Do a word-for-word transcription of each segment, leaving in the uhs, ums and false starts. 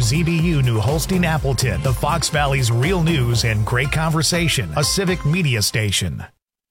Z B U New Holstein Appleton, the Fox Valley's real news and great conversation, a civic media station.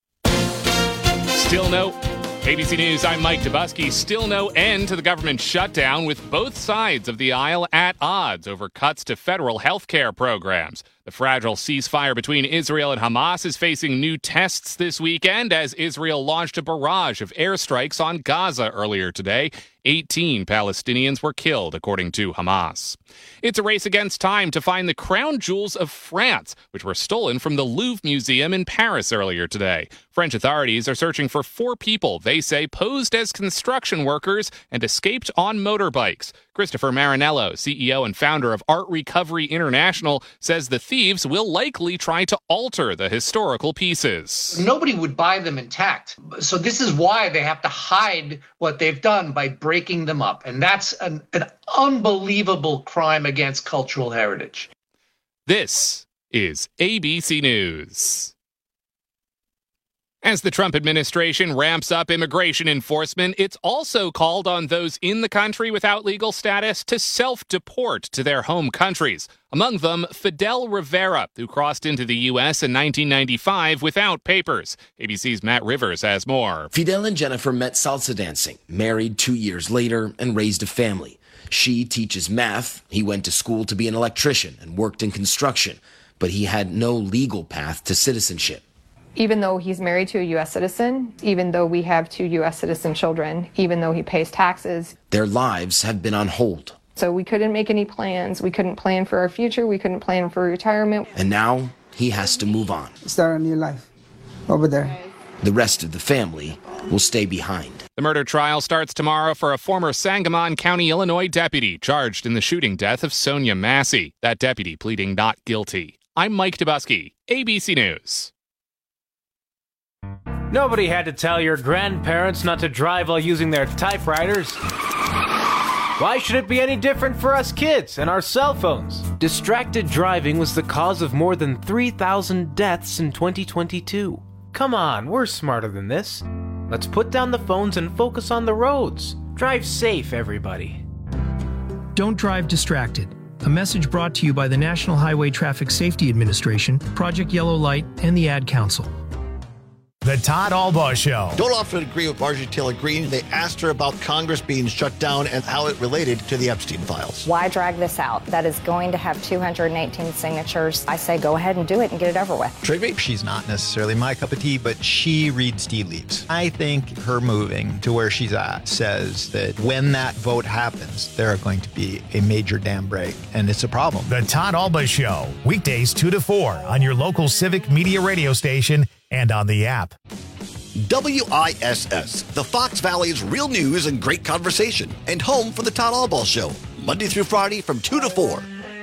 Still no A B C News, I'm Mike Dubusky. Still no end to the government shutdown, with both sides of the aisle at odds over cuts to federal health care programs. The fragile ceasefire between Israel and Hamas is facing new tests this weekend as Israel launched a barrage of airstrikes on Gaza earlier today. eighteen Palestinians were killed, according to Hamas. It's a race against time to find the crown jewels of France, which were stolen from the Louvre Museum in Paris earlier today. French authorities are searching for four people they say posed as construction workers and escaped on motorbikes. Christopher Marinello, C E O and founder of Art Recovery International, says the thieves will likely try to alter the historical pieces. Nobody would buy them intact. So this is why they have to hide what they've done by breaking them up. And that's an, an unbelievable crime against cultural heritage. This is A B C News. As the Trump administration ramps up immigration enforcement, it's also called on those in the country without legal status to self-deport to their home countries. Among them, Fidel Rivera, who crossed into the U S in nineteen ninety-five without papers. A B C's Matt Rivers has more. Fidel and Jennifer met salsa dancing, married two years later, and raised a family. She teaches math. He went to school to be an electrician and worked in construction, but he had no legal path to citizenship. Even though he's married to a U S citizen, even though we have two U S citizen children, even though he pays taxes, their lives have been on hold. So we couldn't make any plans. We couldn't plan for our future. We couldn't plan for retirement. And now he has to move on. Start a new life over there. The rest of the family will stay behind. The murder trial starts tomorrow for a former Sangamon County, Illinois deputy charged in the shooting death of Sonia Massey. That deputy pleading not guilty. I'm Mike Dubusky, A B C News. Nobody had to tell your grandparents not to drive while using their typewriters. Why should it be any different for us kids and our cell phones? Distracted driving was the cause of more than three thousand deaths in twenty twenty-two. Come on, we're smarter than this. Let's put down the phones and focus on the roads. Drive safe, everybody. Don't drive distracted. A message brought to you by the National Highway Traffic Safety Administration, Project Yellow Light, and the Ad Council. The Todd Albaugh Show. Don't often agree with Marjorie Taylor Greene. They asked her about Congress being shut down and how it related to the Epstein files. Why drag this out? That is going to have two hundred eighteen signatures. I say go ahead and do it and get it over with. Trigby? She's not necessarily my cup of tea, but she reads tea leaves. I think her moving to where she's at says that when that vote happens, there are going to be a major dam break, and it's a problem. The Todd Albaugh Show. Weekdays two to four on your local civic media radio station and on the app. W I S S, the Fox Valley's real news and great conversation, and home for the Todd Albaugh Show, Monday through Friday from two to four.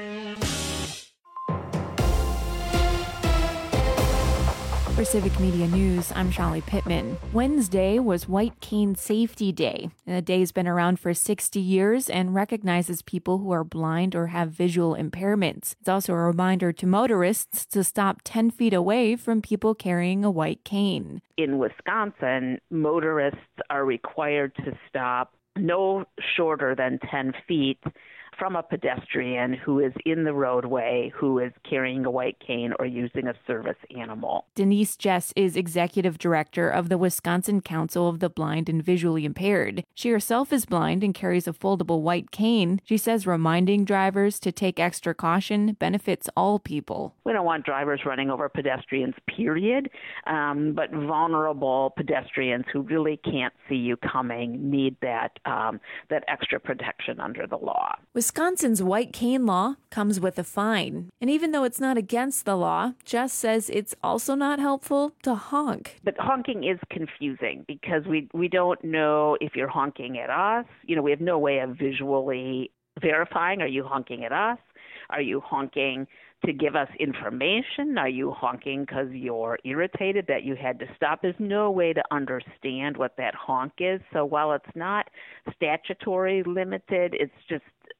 For Civic Media News, I'm Charlie Pittman. Wednesday was White Cane Safety Day. The day's been around for sixty years and recognizes people who are blind or have visual impairments. It's also a reminder to motorists to stop ten feet away from people carrying a white cane. In Wisconsin, motorists are required to stop no shorter than ten feet from a pedestrian who is in the roadway, who is carrying a white cane or using a service animal. Denise Jess is executive director of the Wisconsin Council of the Blind and Visually Impaired. She herself is blind and carries a foldable white cane. She says reminding drivers to take extra caution benefits all people. We don't want drivers running over pedestrians, period, um, but vulnerable pedestrians who really can't see you coming need that, um, that extra protection under the law. Wisconsin's white cane law comes with a fine. And even though it's not against the law, Jess says it's also not helpful to honk. But honking is confusing because we, we don't know if you're honking at us. You know, we have no way of visually verifying. Are you honking at us? Are you honking to give us information? Are you honking because you're irritated that you had to stop? There's no way to understand what that honk is. So while it's not statutory limited, it's just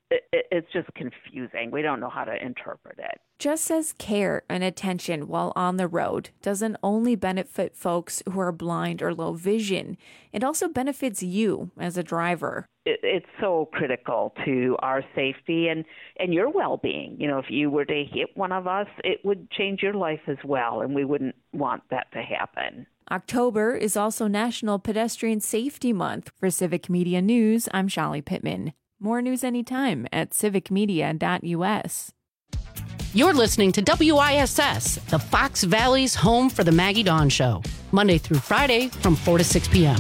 it, it's just confusing. We don't know how to interpret it. Just as care and attention while on the road doesn't only benefit folks who are blind or low vision, it also benefits you as a driver. It, it's so critical to our safety and, and your well-being. You know, if you were to hit one of us, it would change your life as well, and we wouldn't want that to happen. October is also National Pedestrian Safety Month. For Civic Media News, I'm Shali Pittman. More news anytime at civic media dot u s. You're listening to W I S S, the Fox Valley's home for the Maggie Dawn Show, Monday through Friday from four to six p.m.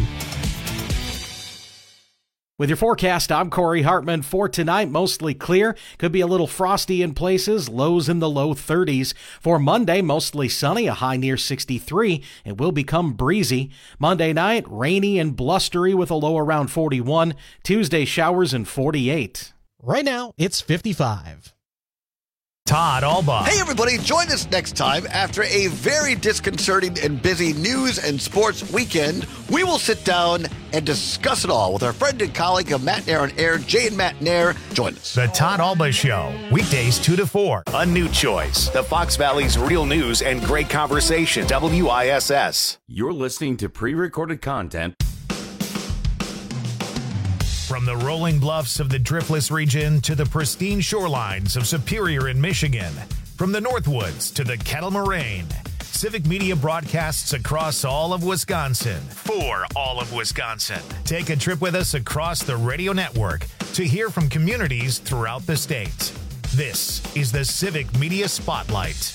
With your forecast, I'm Corey Hartman. For tonight, mostly clear. Could be a little frosty in places, lows in the low thirties. For Monday, mostly sunny, a high near sixty-three. It will become breezy. Monday night, rainy and blustery with a low around forty-one. Tuesday, showers and forty-eight. Right now, it's fifty-five. Todd Alba. Hey, everybody. Join us next time after a very disconcerting and busy news and sports weekend. We will sit down and discuss it all with our friend and colleague of Matt Nair on Air, Jay and Matt Nair. Join us. The Todd Alba Show, weekdays two to four. A new choice. The Fox Valley's real news and great conversation. W I S S. You're listening to pre-recorded content. From the rolling bluffs of the Driftless region to the pristine shorelines of Superior in Michigan, from the Northwoods to the Kettle Moraine, Civic Media broadcasts across all of Wisconsin for all of Wisconsin. Take a trip with us across the radio network to hear from communities throughout the state. This is the Civic Media Spotlight.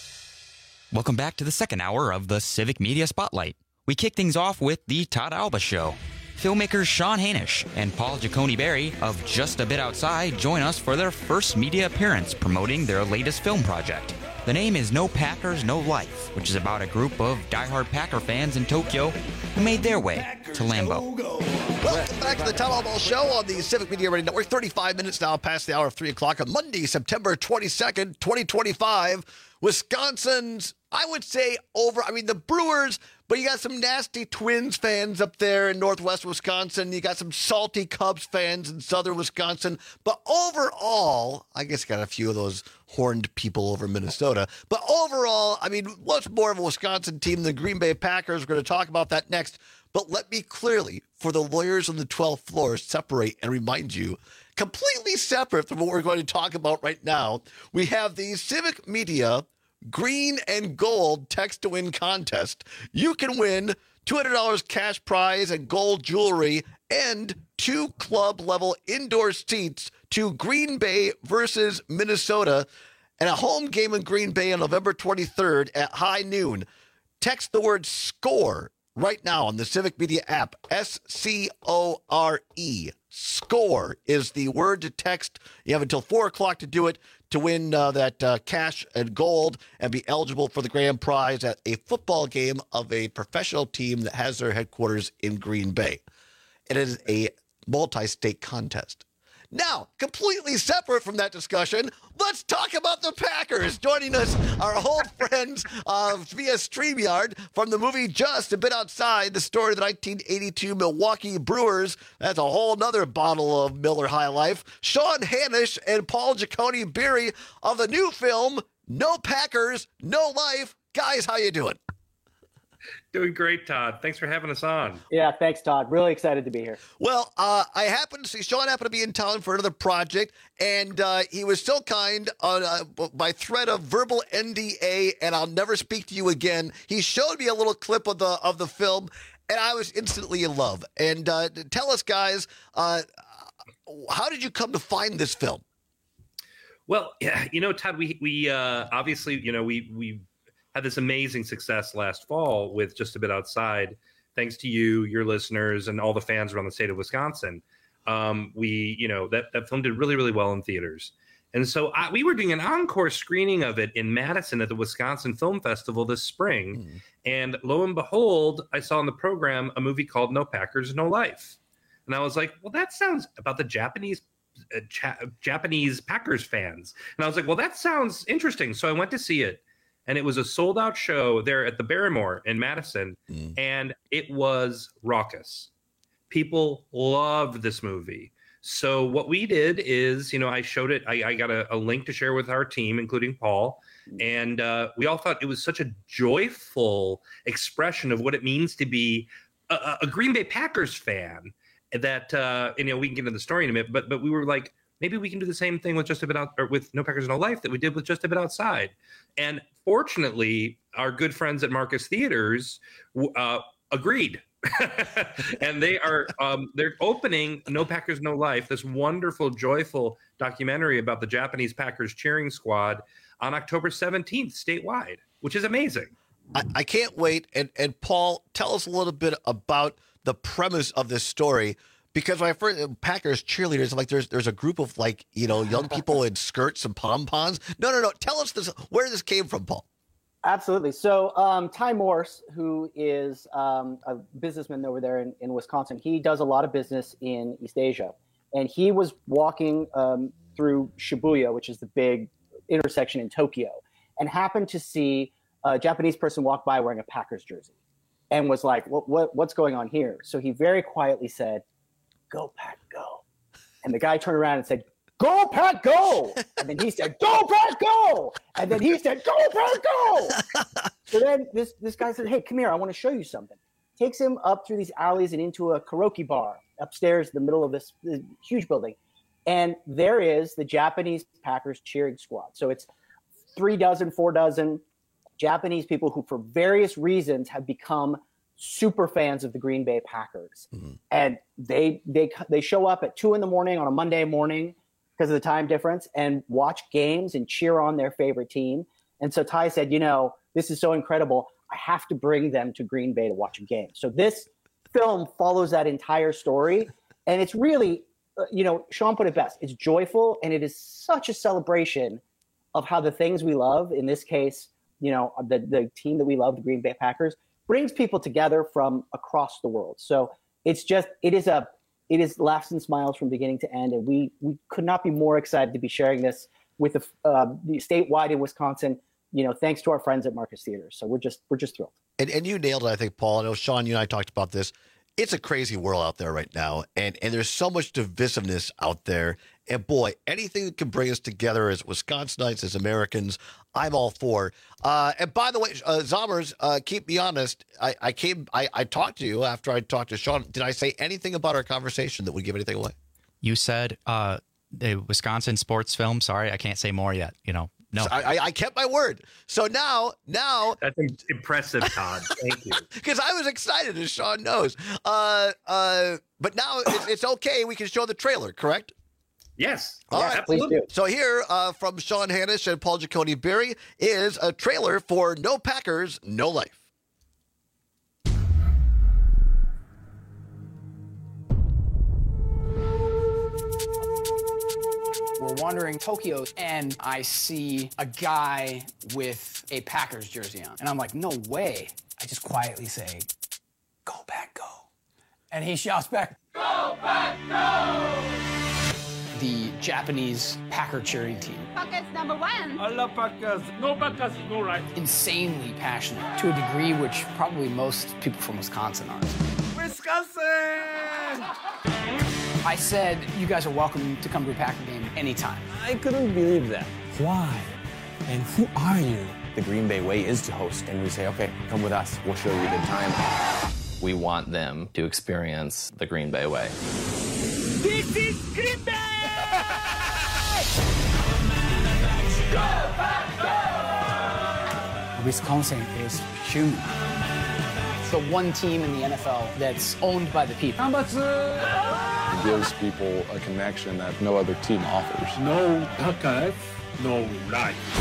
Welcome back to the second hour of the Civic Media Spotlight. We kick things off with the Todd Alba Show. Filmmakers Sean Hanisch and Paul Giacone-Berry of Just a Bit Outside join us for their first media appearance promoting their latest film project. The name is No Packers, No Life, which is about a group of diehard Packer fans in Tokyo who made their way to Lambeau. Welcome back to the Todd Alba Show on the Civic Media Radio Network. thirty-five minutes now past the hour of three o'clock on Monday, September twenty-second, twenty twenty-five. Wisconsin's, I would say, over. I mean, the Brewers, but you got some nasty Twins fans up there in northwest Wisconsin. You got some salty Cubs fans in southern Wisconsin. But overall, I guess you got a few of those horned people over Minnesota. But overall, I mean, what's more of a Wisconsin team than the Green Bay Packers? We're going to talk about that next. But let me clearly, for the lawyers on the twelfth floor, separate and remind you, completely separate from what we're going to talk about right now, we have the Civic Media Green and Gold Text to Win contest. You can win two hundred dollars cash prize and gold jewelry and two club-level indoor seats to Green Bay versus Minnesota and a home game in Green Bay on November twenty-third at high noon. Text the word SCORE right now on the Civic Media app, S C O R E. SCORE is the word to text. You have until four o'clock to do it to win uh, that uh, cash and gold and be eligible for the grand prize at a football game of a professional team that has their headquarters in Green Bay. It is a multi-state contest. Now, completely separate from that discussion, let's talk about the Packers. Joining us, our old friends uh, via StreamYard from the movie Just a Bit Outside, the story of the nineteen eighty-two Milwaukee Brewers. That's a whole nother bottle of Miller High Life. Sean Hanisch and Paul Giacone-Berry of the new film, No Packers, No Life. Guys, how you doing? Doing great, Todd. Thanks for having us on. Yeah, thanks, Todd. Really excited to be here. Well, uh, I happened to see Sean happened to be in town for another project, and uh, he was so kind on uh, by threat of verbal N D A, and I'll never speak to you again. He showed me a little clip of the of the film, and I was instantly in love. And uh, tell us, guys, uh, how did you come to find this film? Well, yeah, you know, Todd, we we uh, obviously, you know, we we. had this amazing success last fall with Just a Bit Outside, thanks to you, your listeners, and all the fans around the state of Wisconsin. Um, we, you know, that, that film did really, really well in theaters. And so I, we were doing an encore screening of it in Madison at the Wisconsin Film Festival this spring. Mm. And lo and behold, I saw in the program a movie called No Packers, No Life. And I was like, well, that sounds about the Japanese uh, cha- Japanese Packers fans. And I was like, well, that sounds interesting. So I went to see it. And it was a sold-out show there at the Barrymore in Madison, mm. and it was raucous. People loved this movie. So what we did is, you know, I showed it. I, I got a, a link to share with our team, including Paul. And uh, we all thought it was such a joyful expression of what it means to be a, a Green Bay Packers fan that, uh, you know, we can get into the story in a minute, but but we were like, maybe we can do the same thing with Just a Bit Out, or with No Packers No Life that we did with Just a Bit Outside. And fortunately, our good friends at Marcus Theaters uh, agreed. And they are um, they're opening No Packers No Life, this wonderful, joyful documentary about the Japanese Packers cheering squad, on October seventeenth statewide, which is amazing. I, I can't wait. And and Paul, tell us a little bit about the premise of this story. Because when I first Packers cheerleaders, I'm like, there's there's a group of like, you know, young people in skirts and pom-poms. No, no, no. Tell us this, where this came from, Paul. Absolutely. So um, Ty Morse, who is um, a businessman over there in, in Wisconsin, he does a lot of business in East Asia. And he was walking um, through Shibuya, which is the big intersection in Tokyo, and happened to see a Japanese person walk by wearing a Packers jersey and was like, what, what what's going on here? So he very quietly said, "Go Pack, go." And the guy turned around and said, "Go Pack, go." And then he said, "Go Pack, go." And then he said, "Go Pack, go." So then this, this guy said, "Hey, come here. I want to show you something." Takes him up through these alleys and into a karaoke bar upstairs in the middle of this, this huge building. And there is the Japanese Packers cheering squad. So it's three dozen, four dozen Japanese people who, for various reasons, have become super fans of the Green Bay Packers. Mm-hmm. And they they they show up at two in the morning on a Monday morning because of the time difference and watch games and cheer on their favorite team. And so Ty said, you know, this is so incredible. I have to bring them to Green Bay to watch a game. So this film follows that entire story. And it's really, uh, you know, Sean put it best. It's joyful, and it is such a celebration of how the things we love, in this case, you know, the, the team that we love, the Green Bay Packers, brings people together from across the world. So it's just, it is a, it is laughs and smiles from beginning to end. And we, we could not be more excited to be sharing this with the, uh, the statewide in Wisconsin, you know, thanks to our friends at Marcus Theaters. So we're just, we're just thrilled. And, and you nailed it, I think, Paul. I know, Sean, you and I talked about this. It's a crazy world out there right now. And, and there's so much divisiveness out there. And boy, anything that can bring us together as Wisconsinites, as Americans, I'm all for. Uh, and by the way, uh, Zommers, uh, keep me honest. I, I came, I, I talked to you after I talked to Sean. Did I say anything about our conversation that would give anything away? You said uh, the Wisconsin sports film. Sorry, I can't say more yet. You know, no. So I, I kept my word. So now, now that's impressive, Todd. Thank you. Because I was excited, as Sean knows. Uh, uh, but now it's, it's okay. We can show the trailer, correct? Yes. All yeah, right. Absolutely. So here uh, from Sean Hanish and Paul Giacone Berry is a trailer for No Packers, No Life. We're wandering Tokyo, and I see a guy with a Packers jersey on. And I'm like, no way. I just quietly say, "Go Pack, go." And he shouts back, "Go Pack, go!" The Japanese Packer cheering team. Packers number one. I love Packers. No Packers, no right. Insanely passionate to a degree which probably most people from Wisconsin aren't. Wisconsin! I said, you guys are welcome to come to a Packer game anytime. I couldn't believe that. Why? And who are you? The Green Bay way is to host, and we say, okay, come with us. We'll show you a good time. We want them to experience the Green Bay way. This is Green Bay! Go, Pack, go! Wisconsin is human. It's the one team in the N F L that's owned by the people. It gives people a connection that no other team offers. No Packers, no life.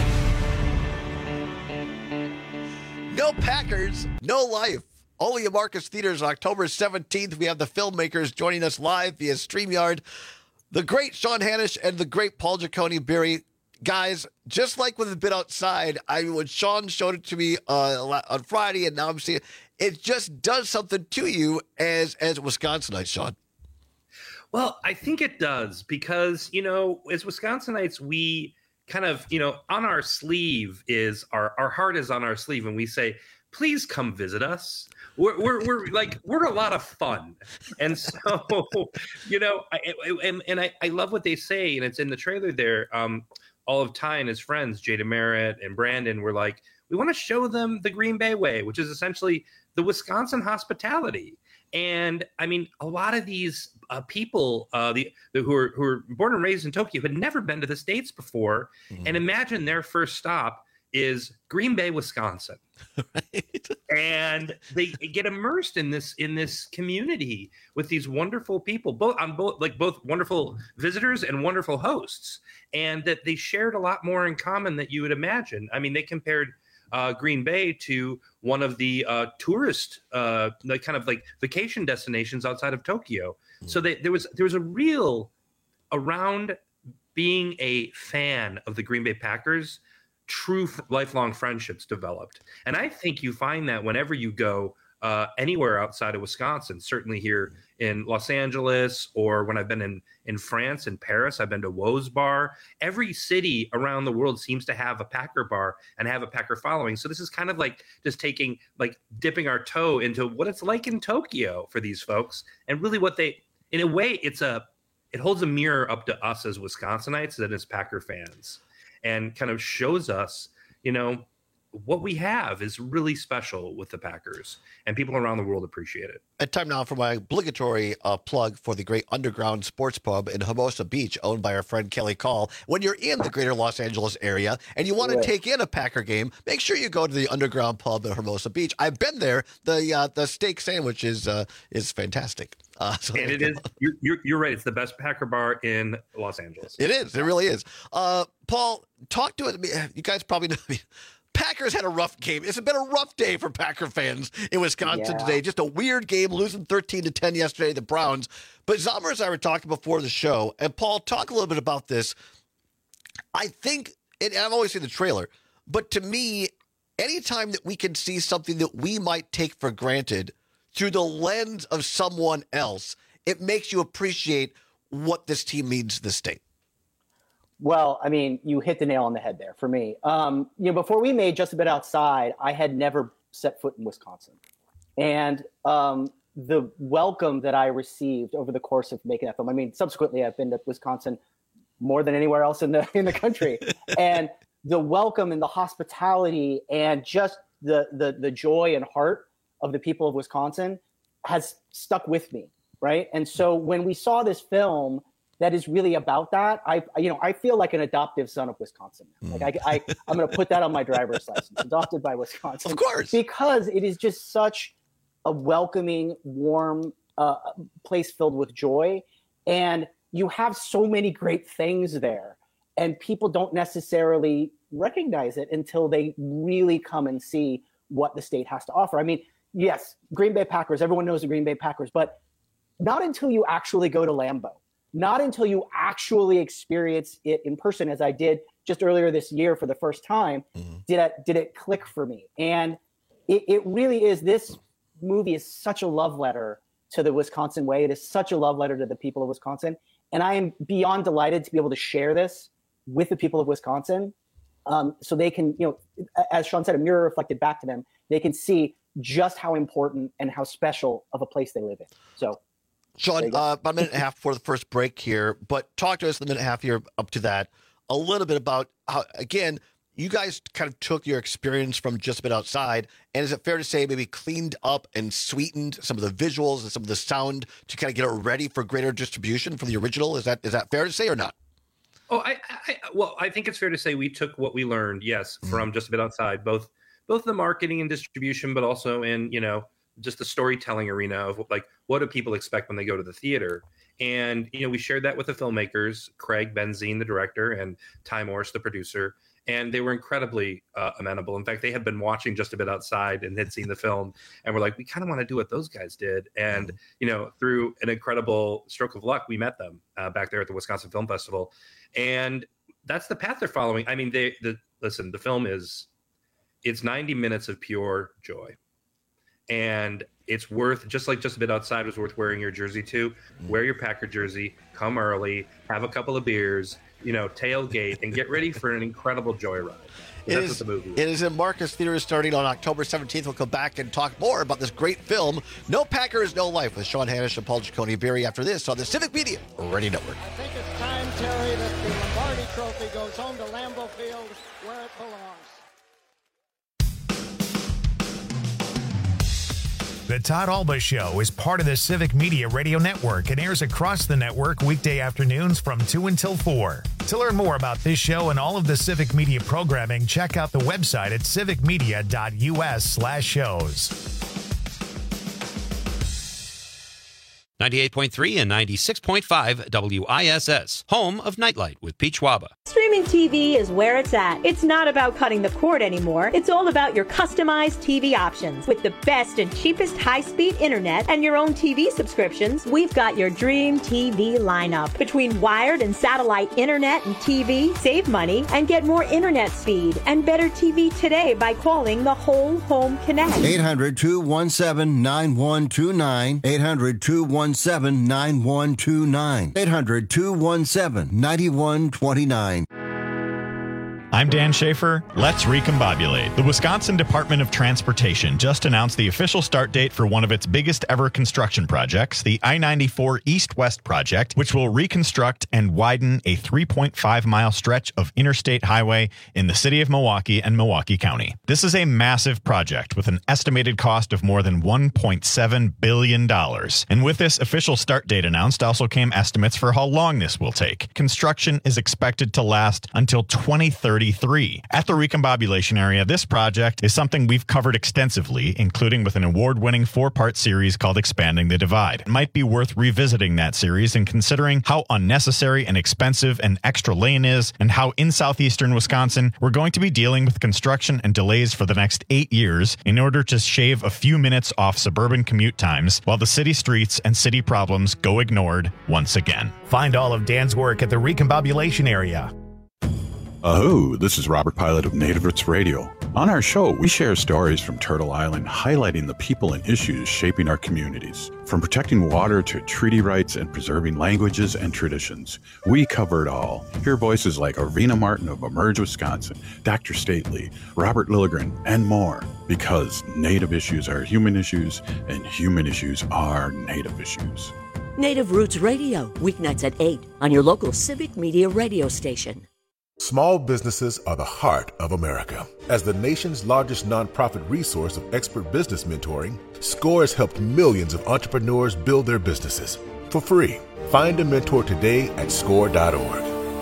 No Packers, no life. Only at Marcus Theaters on October seventeenth. We have the filmmakers joining us live via StreamYard. The great Sean Hanish and the great Paul Giacone Berry. Guys, just like with A Bit Outside, I when Sean showed it to me uh, on Friday, and now I'm seeing it, it just does something to you as as Wisconsinites, Sean. Well, I think it does because, you know, as Wisconsinites, we kind of, you know, on our sleeve is our, our heart is on our sleeve. And we say, please come visit us. We're, we're, we're like, we're a lot of fun. And so, you know, I, and, and I, I love what they say, and it's in the trailer there. Um, all of Ty and his friends, Jada Merritt and Brandon, were like, we want to show them the Green Bay way, which is essentially the Wisconsin hospitality. And I mean, a lot of these uh, people uh, the, the who are who are born and raised in Tokyo had never been to the States before. Mm-hmm. And imagine their first stop is Green Bay, Wisconsin. Right. And they get immersed in this in this community with these wonderful people, both on both like both wonderful visitors and wonderful hosts, and that they shared a lot more in common than you would imagine. I mean, they compared Uh, Green Bay to one of the uh, tourist, uh, like kind of like vacation destinations outside of Tokyo. Mm. So they, there was there was a real around being a fan of the Green Bay Packers, true f- lifelong friendships developed, and I think you find that whenever you go uh, anywhere outside of Wisconsin. Certainly here in Los Angeles, or when I've been in in France and Paris, I've been to Woe's Bar. Every city around the world seems to have a Packer bar and have a Packer following. So this is kind of like just taking, like dipping our toe into what it's like in Tokyo for these folks. And really what they, in a way, it's a, it holds a mirror up to us as Wisconsinites and as Packer fans, and kind of shows us, you know, what we have is really special with the Packers, and people around the world appreciate it. And time now for my obligatory uh, plug for the great underground sports pub in Hermosa Beach, owned by our friend Kelly Call. When you're in the greater Los Angeles area and you want to Right. take in a Packer game, make sure you go to the underground pub at Hermosa Beach. I've been there. The uh, the steak sandwich is uh, is fantastic. Uh, so And it is, you're, you're, you're right. It's the best Packer bar in Los Angeles. It is. It really is. Uh, Paul, talk to it. You guys probably know. Packers had a rough game. It's been a rough day for Packer fans in Wisconsin Yeah. today. Just a weird game, losing thirteen to ten yesterday, the Browns. But Zalmer and I were talking before the show, and Paul, talk a little bit about this. I think, and I've always seen the trailer, but to me, anytime that we can see something that we might take for granted through the lens of someone else, it makes you appreciate what this team means to the state. Well, I mean, you hit the nail on the head there for me. Um, you know, before we made Just a Bit Outside, I had never set foot in Wisconsin. And um, the welcome that I received over the course of making that film, I mean, subsequently, I've been to Wisconsin more than anywhere else in the in the country. And the welcome and the hospitality and just the, the the joy and heart of the people of Wisconsin has stuck with me, right? And so when we saw this film that is really about that, I you know I feel like an adoptive son of Wisconsin. Like I, I I'm going to put that on my driver's license, adopted by Wisconsin, of course, because it is just such a welcoming, warm uh, place filled with joy, and you have so many great things there, and people don't necessarily recognize it until they really come and see what the state has to offer. I mean, yes, Green Bay Packers, everyone knows the Green Bay Packers, but not until you actually go to Lambeau, not until you actually experience it in person, as I did just earlier this year for the first time, mm-hmm. did it, did it click for me. And it, it really is, this movie is such a love letter to the Wisconsin way. It is such a love letter to the people of Wisconsin. And I am beyond delighted to be able to share this with the people of Wisconsin, um, so they can, you know, as Sean said, a mirror reflected back to them. They can see just how important and how special of a place they live in. So, Sean, uh, about a minute and a half before the first break here, but talk to us in the minute and a half here up to that a little bit about how, again, you guys kind of took your experience from Just a Bit Outside, and is it fair to say maybe cleaned up and sweetened some of the visuals and some of the sound to kind of get it ready for greater distribution from the original? Is that is that fair to say or not? Oh, I, I well, I think it's fair to say we took what we learned, yes, mm-hmm. from Just a Bit Outside, both both the marketing and distribution, but also in, you know, just the storytelling arena of like, what do people expect when they go to the theater? And, you know, we shared that with the filmmakers, Craig Benzine, the director, and Ty Morris, the producer. And they were incredibly uh, amenable. In fact, they had been watching Just a Bit Outside and had seen the film and were like, we kind of want to do what those guys did. And, you know, through an incredible stroke of luck, we met them uh, back there at the Wisconsin Film Festival. And that's the path they're following. I mean, they, the, listen, the film is, it's ninety minutes of pure joy. And it's worth, just like Just a Bit Outside was worth wearing your jersey to, wear your Packer jersey, come early, have a couple of beers. you know, tailgate and get ready for an incredible joyride. It That's is, what the movie is. it is in Marcus Theaters starting on October seventeenth. We'll come back and talk more about this great film, No Packers, No Life, with Sean Hanish and Paul Giacone Berry after this on the Civic Media Radio Network. I think it's time, Terry, that the Lombardi Trophy goes home to Lambeau Field where it belongs. The Todd Alba Show is part of the Civic Media Radio Network and airs across the network weekday afternoons from two until four. To learn more about this show and all of the Civic Media programming, check out the website at civicmedia.us slash shows. ninety-eight point three and ninety-six point five W I S S, home of Nightlight with Peach Waba. Streaming T V is where it's at. It's not about cutting the cord anymore. It's all about your customized T V options. With the best and cheapest high-speed internet and your own T V subscriptions, we've got your dream T V lineup. Between wired and satellite internet and T V, save money and get more internet speed and better T V today by calling the Whole Home Connect. eight hundred, two one seven, nine one two nine. eight hundred, two one seven, nine one two nine. eight hundred, two one seven, nine one two nine. I'm Dan Schaefer. Let's recombobulate. The Wisconsin Department of Transportation just announced the official start date for one of its biggest ever construction projects, the I ninety-four East-West project, which will reconstruct and widen a three point five mile stretch of interstate highway in the city of Milwaukee and Milwaukee County. This is a massive project with an estimated cost of more than one point seven billion dollars. And with this official start date announced also came estimates for how long this will take. Construction is expected to last until twenty thirty-three. At the recombobulation area, this project is something we've covered extensively, including with an award-winning four-part series called Expanding the Divide. It might be worth revisiting that series and considering how unnecessary and expensive an extra lane is, and how in southeastern Wisconsin we're going to be dealing with construction and delays for the next eight years in order to shave a few minutes off suburban commute times while the city streets and city problems go ignored once again. Find all of Dan's work at the recombobulation area. Aho, this is Robert Pilot of Native Roots Radio. On our show, we share stories from Turtle Island highlighting the people and issues shaping our communities. From protecting water to treaty rights and preserving languages and traditions, we cover it all. Hear voices like Arena Martin of Emerge Wisconsin, Doctor Stately, Robert Lilligren, and more. Because Native issues are human issues, and human issues are Native issues. Native Roots Radio, weeknights at eight on your local Civic Media radio station. Small businesses are the heart of America. As the nation's largest nonprofit resource of expert business mentoring, SCORE has helped millions of entrepreneurs build their businesses for free. Find a mentor today at score dot org.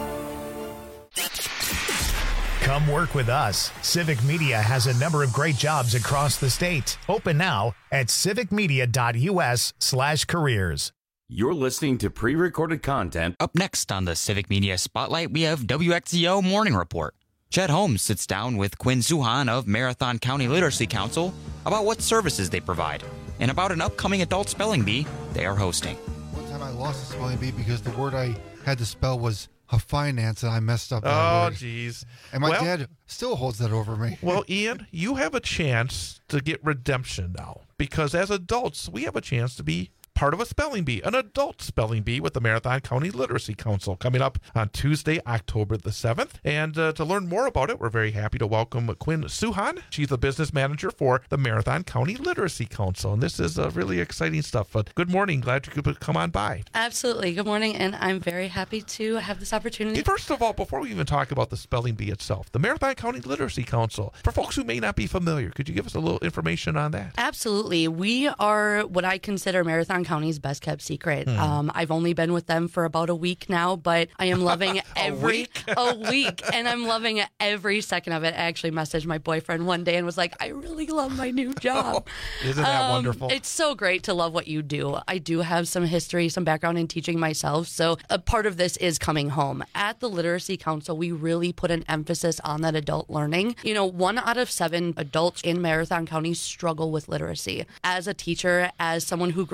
Come work with us. Civic Media has a number of great jobs across the state. Open now at civicmedia.us slash careers. You're listening to pre-recorded content. Up next on the Civic Media Spotlight, we have W X Z O Morning Report. Chet Holmes sits down with Quinn Suhan of Marathon County Literacy Council about what services they provide and about an upcoming adult spelling bee they are hosting. One time I lost a spelling bee because the word I had to spell was a finance, and I messed up. Oh, jeez. And my well, dad still holds that over me. Well, Ian, you have a chance to get redemption now, because as adults, we have a chance to be part of a spelling bee, an adult spelling bee with the Marathon County Literacy Council coming up on Tuesday, October the seventh. And uh, to learn more about it, we're very happy to welcome Quinn Suhan. She's the business manager for the Marathon County Literacy Council. And this is uh, really exciting stuff. But good morning. Glad you could come on by. Absolutely. Good morning. And I'm very happy to have this opportunity. First of all, before we even talk about the spelling bee itself, the Marathon County Literacy Council, for folks who may not be familiar, could you give us a little information on that? Absolutely. We are what I consider Marathon County's best kept secret. Hmm. Um, I've only been with them for about a week now, but I am loving every week? a week, and I'm loving every second of it. I actually messaged my boyfriend one day and was like, "I really love my new job." Isn't that um, wonderful? It's so great to love what you do. I do have some history, some background in teaching myself, so a part of this is coming home. At the Literacy Council, we really put an emphasis on that adult learning. You know, one out of seven adults in Marathon County struggle with literacy. As a teacher, as someone who grew up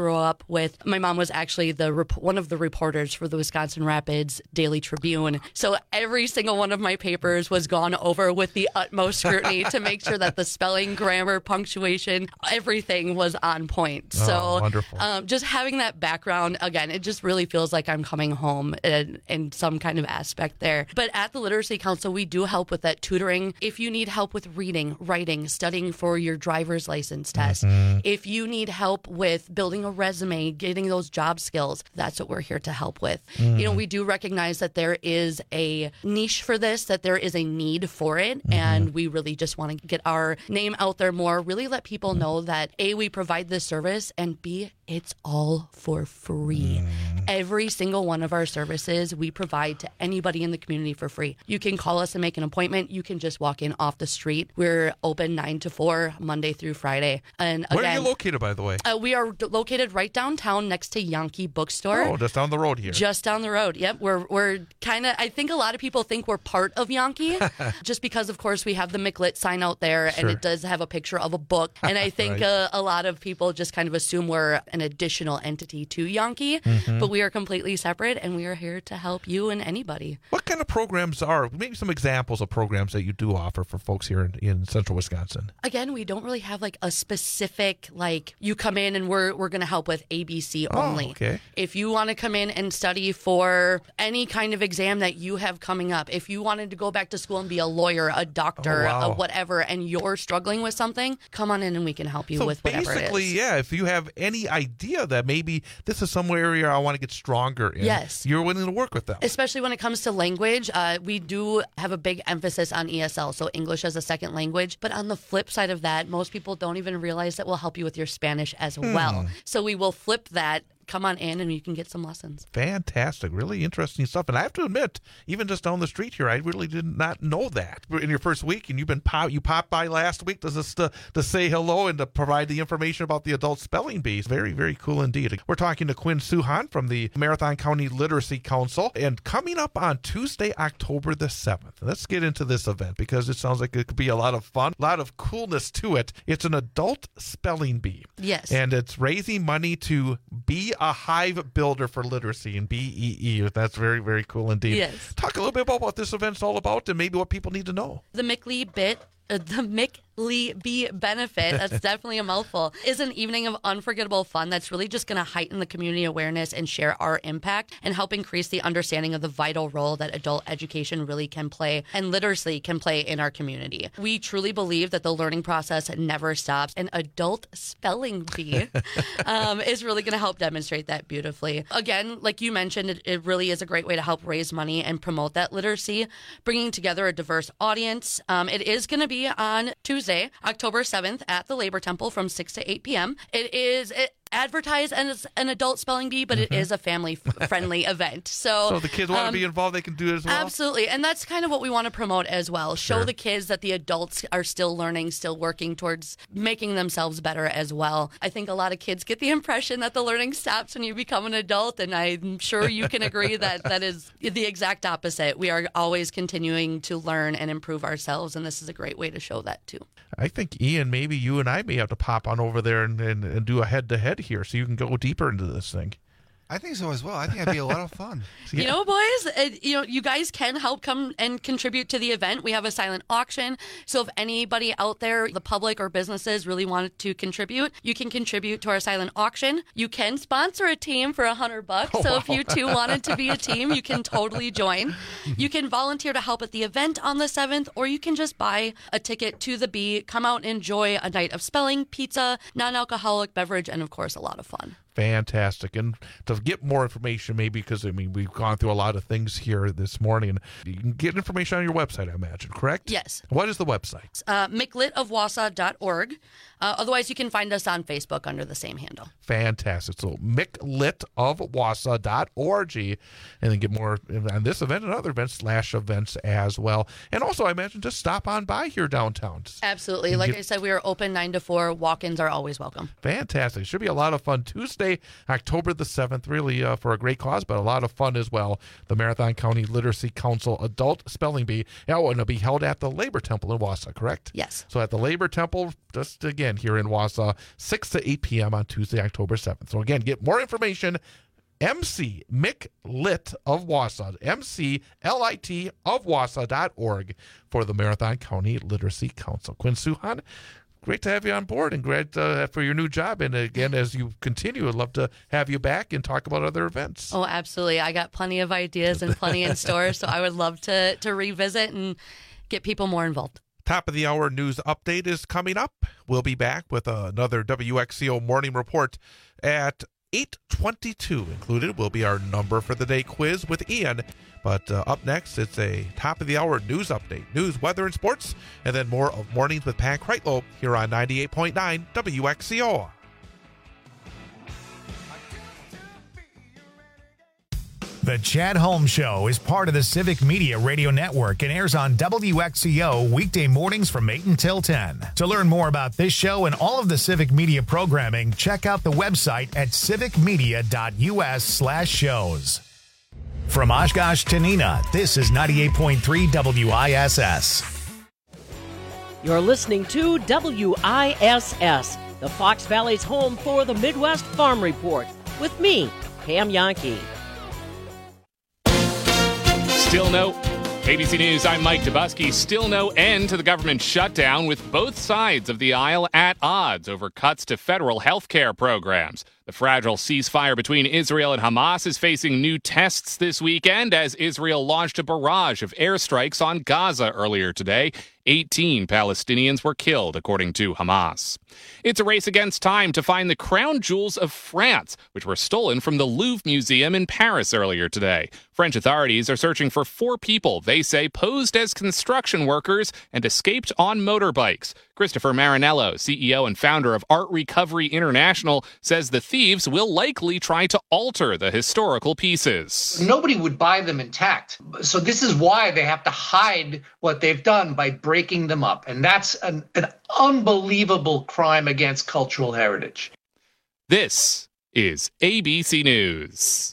with, my mom was actually the rep- one of the reporters for the Wisconsin Rapids Daily Tribune. So every single one of my papers was gone over with the utmost scrutiny to make sure that the spelling, grammar, punctuation, everything was on point. Oh, so wonderful. Um, just having that background, again, it just really feels like I'm coming home in, in some kind of aspect there. But at the Literacy Council, we do help with that tutoring. If you need help with reading, writing, studying for your driver's license test, Mm-hmm. if you need help with building a resume, getting those job skills, that's what we're here to help with. Mm. You know, we do recognize that there is a niche for this, that there is a need for it, Mm-hmm. and we really just want to get our name out there more, really let people know that A, we provide this service, and B, it's all for free. Mm. Every single one of our services we provide to anybody in the community for free. You can call us and make an appointment. You can just walk in off the street. We're open nine to four, Monday through Friday. And again, Where are you located, by the way? Uh, we are d- located right downtown next to Yankee Bookstore. Oh, just down the road here. Just down the road. Yep. We're we're kind of, I think a lot of people think we're part of Yankee just because, of course, we have the McLit sign out there Sure. and it does have a picture of a book. And I think Right. uh, a lot of people just kind of assume we're an additional entity to Yankee, Mhm. but we are completely separate and we are here to help you and anybody. What kind of programs are, maybe some examples of programs that you do offer for folks here in, in central Wisconsin? Again, we don't really have like a specific, like you come in and we're we're going to help with A B C only. Oh, okay. If you want to come in and study for any kind of exam that you have coming up, if you wanted to go back to school and be a lawyer, a doctor, Oh, wow. a whatever, and you're struggling with something, come on in and we can help you So with whatever it basically, is. yeah, if you have any idea that maybe this is some area I want to get stronger in, Yes. you're willing to work with them. Especially when it comes to language, uh, we do have a big emphasis on E S L, so English as a second language. But on the flip side of that, most people don't even realize that we'll help you with your Spanish as Hmm. well. So we will flip that. Come on in and you can get some lessons. Fantastic. Really interesting stuff. And I have to admit, even just down the street here, I really did not know that. In your first week, and you've been pop, you popped by last week to, just to, to say hello and to provide the information about the adult spelling bee. Very, very cool indeed. We're talking to Quinn Suhan from the Marathon County Literacy Council. And coming up on Tuesday, October the seventh, let's get into this event because it sounds like it could be a lot of fun, a lot of coolness to it. It's an adult spelling bee. Yes. And it's raising money to be a hive builder for literacy and B E E. That's very, very cool indeed. Yes. Talk a little bit about what this event's all about and maybe what people need to know. The McLee bit, uh, the McLee Bee benefit, that's definitely a mouthful, is an evening of unforgettable fun that's really just going to heighten the community awareness and share our impact and help increase the understanding of the vital role that adult education really can play and literacy can play in our community. We truly believe that the learning process never stops. An adult spelling bee um, is really going to help demonstrate that beautifully. Again, like you mentioned, it, it really is a great way to help raise money and promote that literacy, bringing together a diverse audience. Um, it is going to be on Tuesday, October seventh at the Labor Temple from six to eight p.m. It is it, advertised as an adult spelling bee, but Mm-hmm. it is a family-friendly event. So, So the kids want um, to be involved, they can do it as well? Absolutely. And that's kind of what we want to promote as well. Show Sure. the kids that the adults are still learning, still working towards making themselves better as well. I think a lot of kids get the impression that the learning stops when you become an adult, and I'm sure you can agree that that is the exact opposite. We are always continuing to learn and improve ourselves, and this is a great way to show that too. I think, Ian, maybe you and I may have to pop on over there and, and, and do a head-to-head here so you can go deeper into this thing. I think so as well. I think that'd be a lot of fun. You know, boys, uh, you know, you guys can help come and contribute to the event. We have a silent auction. So if anybody out there, the public or businesses really wanted to contribute, you can contribute to our silent auction. You can sponsor a team for a hundred bucks. Oh, so wow. if you too wanted to be a team, you can totally join. You can volunteer to help at the event on the seventh, or you can just buy a ticket to the Bee, come out and enjoy a night of spelling, pizza, non-alcoholic beverage, and of course, a lot of fun. Fantastic. And to get more information, maybe because, I mean, we've gone through a lot of things here this morning. You can get information on your website, I imagine, correct? Yes. What is the website? Uh, M C L I T of Wausau dot org. Uh, otherwise, you can find us on Facebook under the same handle. Fantastic. So M C L I T of Wausau dot org, and then get more on this event and other events slash events as well. And also, I imagine, just stop on by here downtown. Absolutely. You Like get- I said, we are open nine to four. Walk-ins are always welcome. Fantastic. Should be a lot of fun. Tuesday, Tuesday, October the seventh, really uh, for a great cause, but a lot of fun as well. The Marathon County Literacy Council Adult Spelling Bee. Oh, and it'll be held at the Labor Temple in Wausau, correct? Yes. So at the Labor Temple, just again here in Wausau, six to eight p.m. on Tuesday, October seventh. So again, get more information. M C Mick Lit of Wausau, M C L I T of Wausau dot org for the Marathon County Literacy Council. Quinn Suhan, great to have you on board and great uh, for your new job. And again, as you continue, I'd love to have you back and talk about other events. Oh, absolutely. I got plenty of ideas and plenty in store, so I would love to to revisit and get people more involved. Top of the hour news update is coming up. We'll be back with another W X C O morning report at eight twenty-two. Included will be our number for the day quiz with Ian. But uh, up next, it's a top of the hour news update, news, weather, and sports, and then more of Mornings with Pat Kreitlow here on ninety-eight point nine W X C O. The Chad Holmes Show is part of the Civic Media Radio Network and airs on W X C O weekday mornings from eight until ten. To learn more about this show and all of the Civic Media programming, check out the website at civicmedia.us slash shows. From Oshkosh to Neenah, this is ninety-eight point three W I S S. You're listening to W I S S, the Fox Valley's home for the Midwest Farm Report, with me, Pam Yankee. Still no A B C News, I'm Mike Dubusky. Still no end to the government shutdown, with both sides of the aisle at odds over cuts to federal health care programs. The fragile ceasefire between Israel and Hamas is facing new tests this weekend as Israel launched a barrage of airstrikes on Gaza earlier today. eighteen Palestinians were killed, according to Hamas. It's a race against time to find the crown jewels of France, which were stolen from the Louvre Museum in Paris earlier today. French authorities are searching for four people they say posed as construction workers and escaped on motorbikes. Christopher Marinello, C E O and founder of Art Recovery International, says the thieves will likely try to alter the historical pieces. Nobody would buy them intact. So this is why they have to hide what they've done by breaking them up. And that's an, an unbelievable crime against cultural heritage. This is A B C News.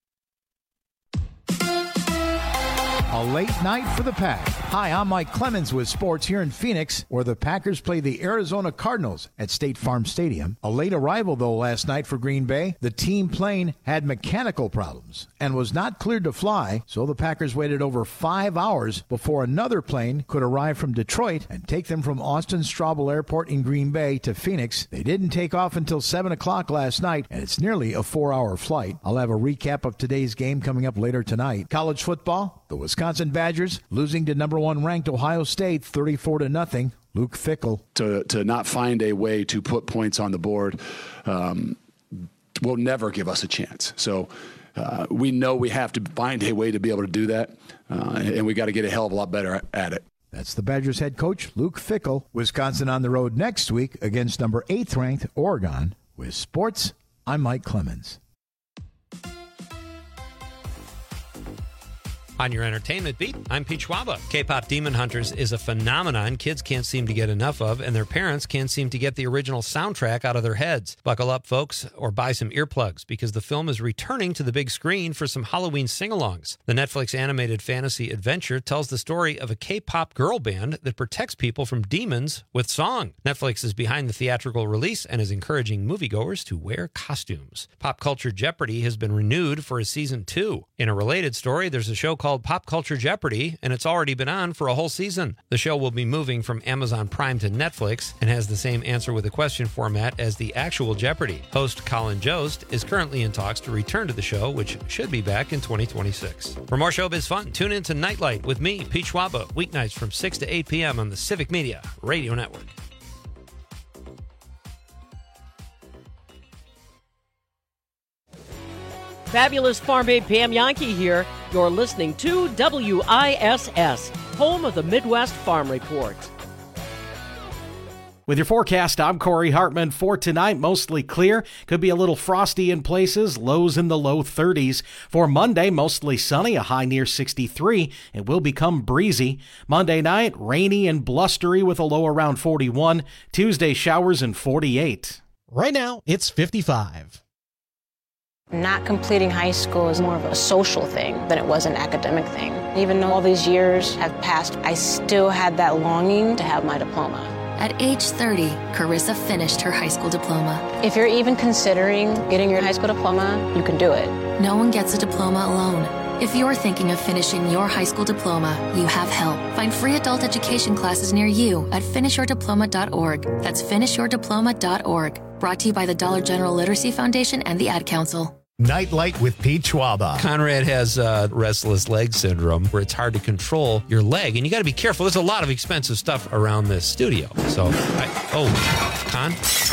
A late night for the Pack. Hi, I'm Mike Clemens with sports here in Phoenix, where the Packers play the Arizona Cardinals at State Farm Stadium. A late arrival, though, last night for Green Bay. The team plane had mechanical problems and was not cleared to fly, so the Packers waited over five hours before another plane could arrive from Detroit and take them from Austin Straubel Airport in Green Bay to Phoenix. They didn't take off until seven o'clock last night, and it's nearly a four-hour flight. I'll have a recap of today's game coming up later tonight. College football, the Wisconsin Badgers losing to number one ranked Ohio State thirty-four to nothing. Luke Fickell. To to not find a way to put points on the board um, will never give us a chance. So uh, we know we have to find a way to be able to do that, uh, and we got to get a hell of a lot better at it. That's the Badgers head coach, Luke Fickell. Wisconsin on the road next week against number eighth ranked Oregon. With sports, I'm Mike Clemens. On your entertainment beat, I'm Pete Schwaba. K-pop Demon Hunters is a phenomenon kids can't seem to get enough of, and their parents can't seem to get the original soundtrack out of their heads. Buckle up, folks, or buy some earplugs, because the film is returning to the big screen for some Halloween sing-alongs. The Netflix animated fantasy adventure tells the story of a K-pop girl band that protects people from demons with song. Netflix is behind the theatrical release and is encouraging moviegoers to wear costumes. Pop Culture Jeopardy has been renewed for a season two. In a related story, there's a show called Pop Culture Jeopardy, and it's already been on for a whole season. The show will be moving from Amazon Prime to Netflix and has the same answer with a question format as the actual Jeopardy. Host Colin Jost is currently in talks to return to the show, which should be back in twenty twenty-six. For more showbiz fun, tune in to Nightlight with me, Pete Schwaba, weeknights from six to eight p.m. on the Civic Media Radio Network. Fabulous Farm Babe Pam Yankee here. You're listening to W I S S, home of the Midwest Farm Report. With your forecast, I'm Corey Hartman. For tonight, mostly clear. Could be a little frosty in places, lows in the low thirties. For Monday, mostly sunny, a high near sixty-three. It will become breezy. Monday night, rainy and blustery with a low around forty-one. Tuesday, showers and forty-eight. Right now, it's fifty-five. Not completing high school is more of a social thing than it was an academic thing. Even though all these years have passed, I still had that longing to have my diploma. At age thirty, Carissa finished her high school diploma. If you're even considering getting your high school diploma, you can do it. No one gets a diploma alone. If you're thinking of finishing your high school diploma, you have help. Find free adult education classes near you at finish your diploma dot org. That's finish your diploma dot org. Brought to you by the Dollar General Literacy Foundation and the Ad Council. Nightlight with Pete Schwaba. Conrad has uh, restless leg syndrome, where it's hard to control your leg, and you got to be careful. There's a lot of expensive stuff around this studio. So, I, oh, Con,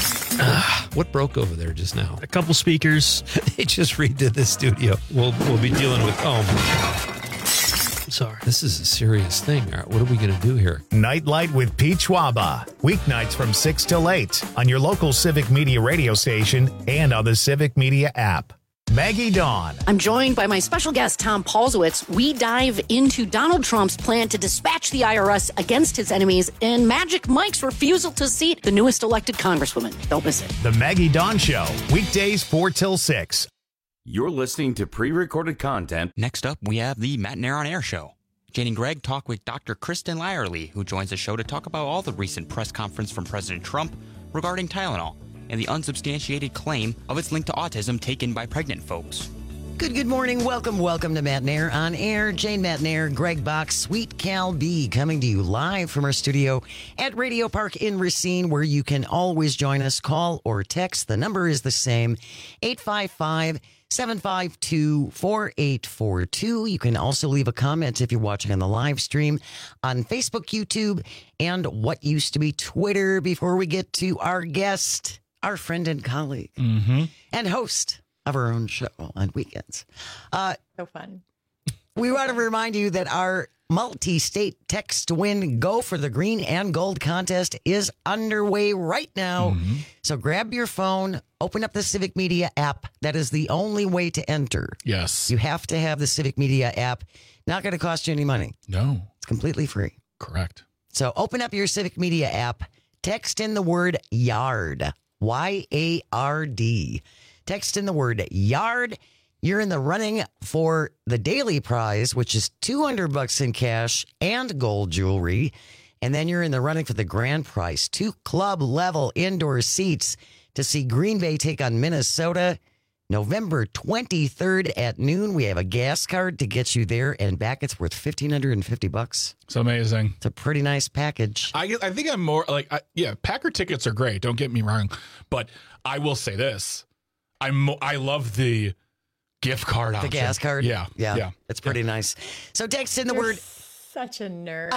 uh, what broke over there just now? A couple speakers. They just redid the studio. We'll we'll be dealing with oh. Sorry. This is a serious thing. All right, what are we going to do here? Nightlight with Pete Schwaba. Weeknights from six till eight on your local Civic Media radio station and on the Civic Media app. Maggie Dawn. I'm joined by my special guest, Tom Paulsowitz. We dive into Donald Trump's plan to dispatch the I R S against his enemies and Magic Mike's refusal to seat the newest elected congresswoman. Don't miss it. The Maggie Dawn Show. Weekdays four till six. You're listening to pre-recorded content. Next up, we have the Matt and Aaron on Air Show. Jane and Greg talk with Doctor Kristen Lyerly, who joins the show to talk about all the recent press conference from President Trump regarding Tylenol and the unsubstantiated claim of its link to autism taken by pregnant folks. Good, good morning. Welcome, welcome to Matt and Aaron on Air. Jane Matt and Aaron, Greg Box, Sweet Cal B, coming to you live from our studio at Radio Park in Racine, where you can always join us. Call or text. The number is the same, eight five five, seven five two, four eight four two. You can also leave a comment if you're watching on the live stream on Facebook, YouTube, and what used to be Twitter. Before we get to our guest, our friend and colleague, mm-hmm. and host of our own show on weekends. Uh, so fun. We want to remind you that our multi-state text to win Go for the Green and Gold contest is underway right now. Mm-hmm. So grab your phone, open up the Civic Media app. That is the only way to enter. Yes. You have to have the Civic Media app. Not going to cost you any money. No. It's completely free. Correct. So open up your Civic Media app, text in the word YARD, Y A R D. Text in the word YARD. You're in the running for the daily prize, which is two hundred bucks in cash and gold jewelry. And then you're in the running for the grand prize, two club level indoor seats to see Green Bay take on Minnesota November twenty-third at noon. We have a gas card to get you there and back. It's worth fifteen hundred fifty bucks. It's amazing. It's a pretty nice package. I, I think I'm more like, I, yeah, Packer tickets are great. Don't get me wrong. But I will say this. I'm, I love the gift card option. The gas card? Yeah. Yeah. yeah. It's pretty yeah. nice. So text in the You're word. Such a nerd.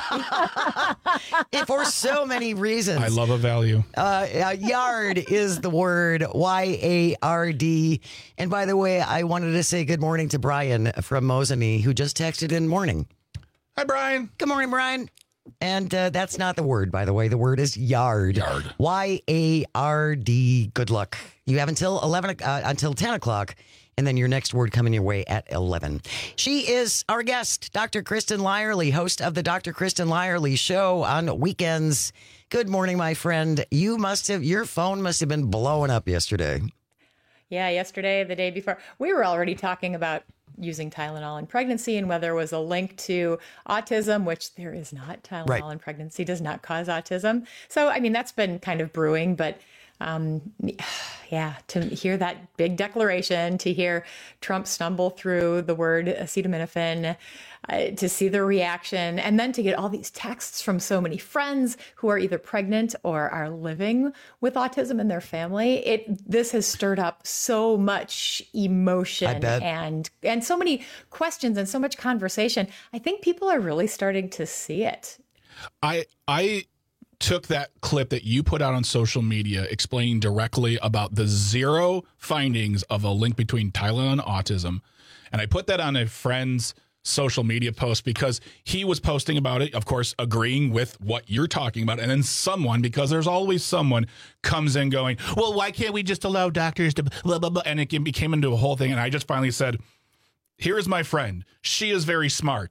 For so many reasons. I love a value. Uh, uh, yard is the word, Y A R D. And by the way, I wanted to say good morning to Brian from Mosinee, who just texted in morning. Hi, Brian. Good morning, Brian. And uh, that's not the word, by the way. The word is yard. Yard. Y A R D. Good luck. You have until eleven uh, until ten o'clock, and then your next word coming your way at eleven. She is our guest, Doctor Kristen Lyerly, host of the Doctor Kristen Lyerly Show on weekends. Good morning, my friend. You must have your phone must have been blowing up yesterday. Yeah, yesterday, the day before, we were already talking about using Tylenol in pregnancy and whether there was a link to autism, which there is not. Tylenol right. in pregnancy does not cause autism. So, I mean, that's been kind of brewing, but um, yeah, to hear that big declaration, to hear Trump stumble through the word acetaminophen, uh, to see the reaction, and then to get all these texts from so many friends who are either pregnant or are living with autism in their family. It this has stirred up so much emotion and and so many questions and so much conversation. I think people are really starting to see it. I I took that clip that you put out on social media explaining directly about the zero findings of a link between Tylenol and autism, and I put that on a friend's social media post because he was posting about it, of course, agreeing with what you're talking about. And then someone, because there's always someone, comes in going, well, why can't we just allow doctors to blah, blah, blah? And it became into a whole thing. And I just finally said, here is my friend. She is very smart.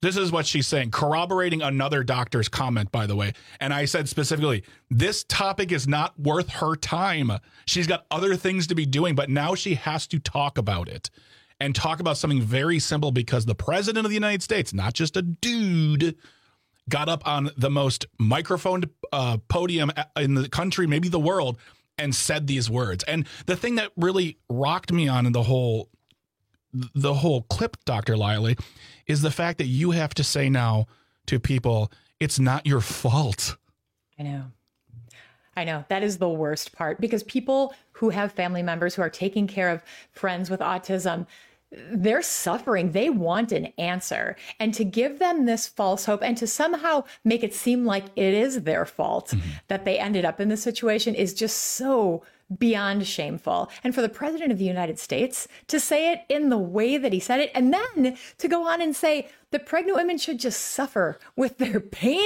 This is what she's saying, corroborating another doctor's comment, by the way. And I said specifically, this topic is not worth her time. She's got other things to be doing, but now she has to talk about it and talk about something very simple because the president of the United States, not just a dude, got up on the most microphoned uh, podium in the country, maybe the world, and said these words. And the thing that really rocked me on in the whole the whole clip, Doctor Liley, is the fact that you have to say now to people, it's not your fault. I know. I know. That is the worst part, because people who have family members who are taking care of friends with autism, they're suffering. They want an answer. And to give them this false hope and to somehow make it seem like it is their fault mm-hmm. that they ended up in this situation is just so beyond shameful. And for the president of the United States to say it in the way that he said it, and then to go on and say that pregnant women should just suffer with their pain.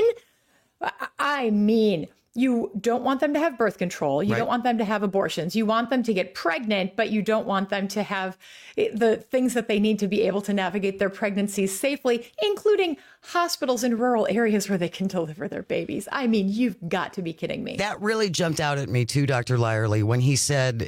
I mean, you don't want them to have birth control. You right. don't want them to have abortions. You want them to get pregnant, but you don't want them to have the things that they need to be able to navigate their pregnancies safely, including hospitals in rural areas where they can deliver their babies. I mean, you've got to be kidding me. That really jumped out at me too, Doctor Lyerly, when he said,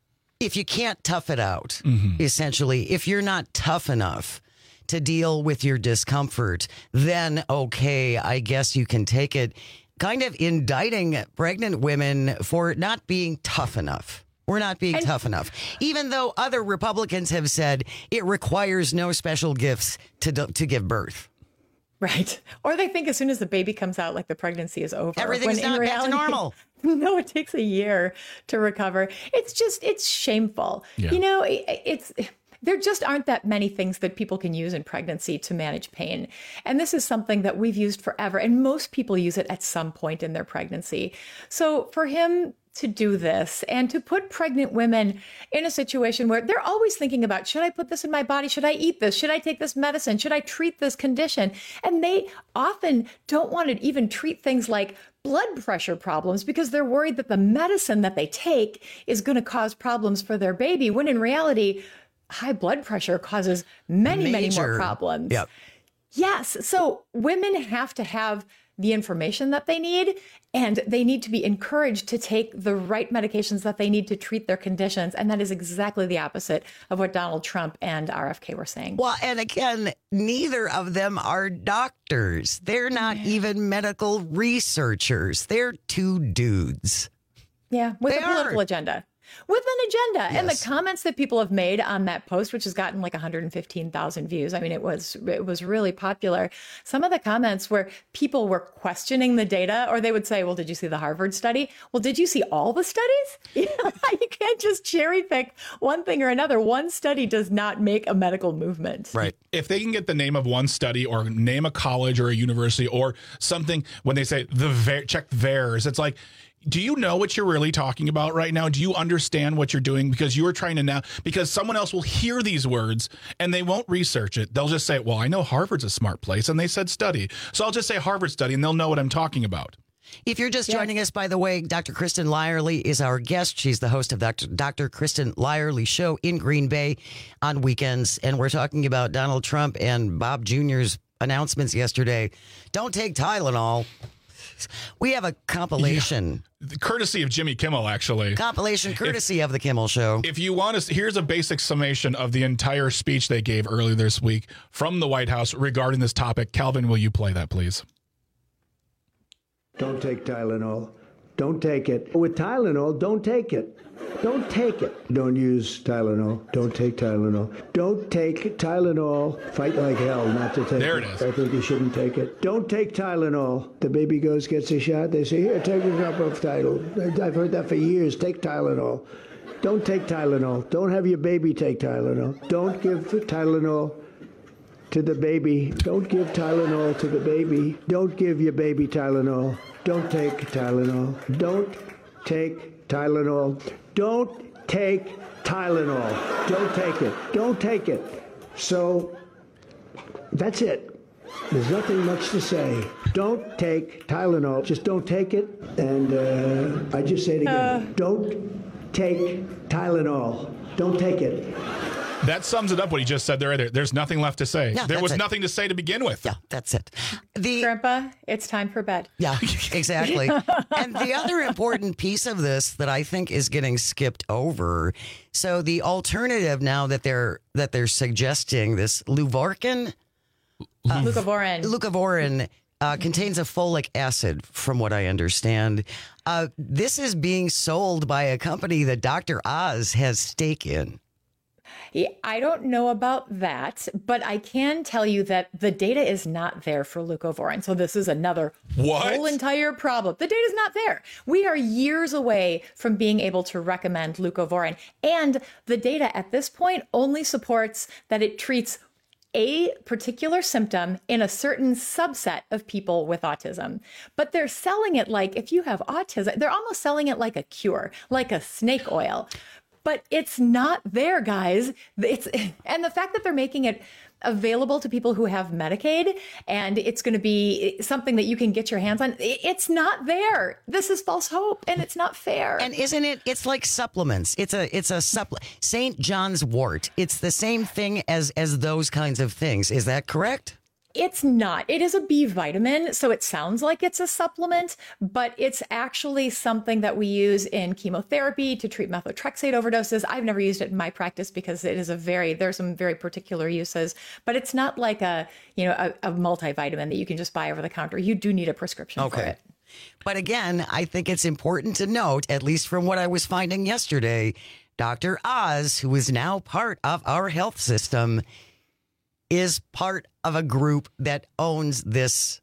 if you can't tough it out, mm-hmm. essentially, if you're not tough enough to deal with your discomfort, then okay, I guess you can take it. Kind of indicting pregnant women for not being tough enough. We're not being and, tough enough. Even though other Republicans have said it requires no special gifts to to give birth. Right. Or they think as soon as the baby comes out, like the pregnancy is over. Everything's not back to normal. No, it takes a year to recover. It's just, it's shameful. Yeah. You know, it, it's... There just aren't that many things that people can use in pregnancy to manage pain. And this is something that we've used forever. And most people use it at some point in their pregnancy. So for him to do this and to put pregnant women in a situation where they're always thinking about, should I put this in my body? Should I eat this? Should I take this medicine? Should I treat this condition? And they often don't want to even treat things like blood pressure problems because they're worried that the medicine that they take is going to cause problems for their baby, when in reality, high blood pressure causes many, Major. many more problems. Yep. Yes. So women have to have the information that they need, and they need to be encouraged to take the right medications that they need to treat their conditions. And that is exactly the opposite of what Donald Trump and R F K were saying. Well, and again, neither of them are doctors. They're not yeah. even medical researchers. They're two dudes. Yeah, with they a political are. agenda. With an agenda. Yes. And the comments that people have made on that post, which has gotten like one hundred fifteen thousand views. I mean, it was it was really popular. Some of the comments where people were questioning the data, or they would say, well, did you see the Harvard study? Well, did you see all the studies? You know, you can't just cherry pick one thing or another. One study does not make a medical movement. Right. If they can get the name of one study or name a college or a university or something, when they say the ver- check V A E R S, it's like, do you know what you're really talking about right now? Do you understand what you're doing? Because you are trying to now, because someone else will hear these words and they won't research it. They'll just say, well, I know Harvard's a smart place and they said study. So I'll just say Harvard study and they'll know what I'm talking about. If you're just yeah. joining us, by the way, Doctor Kristen Lyerly is our guest. She's the host of Doctor Doctor Kristen Lyerly Show in Green Bay on weekends. And we're talking about Donald Trump and Bob Junior's announcements yesterday. Don't take Tylenol. We have a compilation. Yeah. Courtesy of Jimmy Kimmel, actually. Compilation courtesy if, of the Kimmel Show. If you want to, here's a basic summation of the entire speech they gave earlier this week from the White House regarding this topic. Calvin, will you play that, please? Don't take Tylenol. Don't take it. With Tylenol, don't take it. Don't take it. Don't use Tylenol. Don't take Tylenol. Don't take Tylenol. Fight like hell not to take there it. There it is. I think you shouldn't take it. Don't take Tylenol. The baby goes, gets a shot. They say, here, take a drop of Tylenol. I've heard that for years. Take Tylenol. Don't take Tylenol. Don't have your baby take Tylenol. Don't give Tylenol to the baby. Don't give Tylenol to the baby. Don't give your baby Tylenol. Don't take Tylenol. Don't take Tylenol. Don't take Tylenol. Don't take it. Don't take it. So that's it. There's nothing much to say. Don't take Tylenol. Just don't take it. And uh, I just say it again. Uh. Don't take Tylenol. Don't take it. That sums it up what he just said there. Right there. There's nothing left to say. Yeah, there was it. nothing to say to begin with. Yeah, that's it. The Grandpa, it's time for bed. Yeah, exactly. And the other important piece of this that I think is getting skipped over. So the alternative now that they're that they're suggesting, this Luvorin, uh, Leucovorin, Leucovorin uh, contains a folic acid, from what I understand. Uh, this is being sold by a company that Doctor Oz has stake in. Yeah, I don't know about that, but I can tell you that the data is not there for leucovorin. So this is another what? whole entire problem. The data is not there. We are years away from being able to recommend leucovorin. And the data at this point only supports that it treats a particular symptom in a certain subset of people with autism. But they're selling it like, if you have autism, they're almost selling it like a cure, like a snake oil. But it's not there, guys. It's and the fact that they're making it available to people who have Medicaid and it's going to be something that you can get your hands on, it's not there. This is false hope and it's not fair. And isn't it? It's like supplements. It's a it's a supplement. Saint John's wort. It's the same thing as as those kinds of things. Is that correct? It's not. It is a B vitamin, so it sounds like it's a supplement, but it's actually something that we use in chemotherapy to treat methotrexate overdoses. I've never used it in my practice because it is a very, there's some very particular uses, but it's not like a, you know, a, a multivitamin that you can just buy over the counter. You do need a prescription okay. for it. But again, I think it's important to note, at least from what I was finding yesterday, Doctor Oz, who is now part of our health system, is part of a group that owns this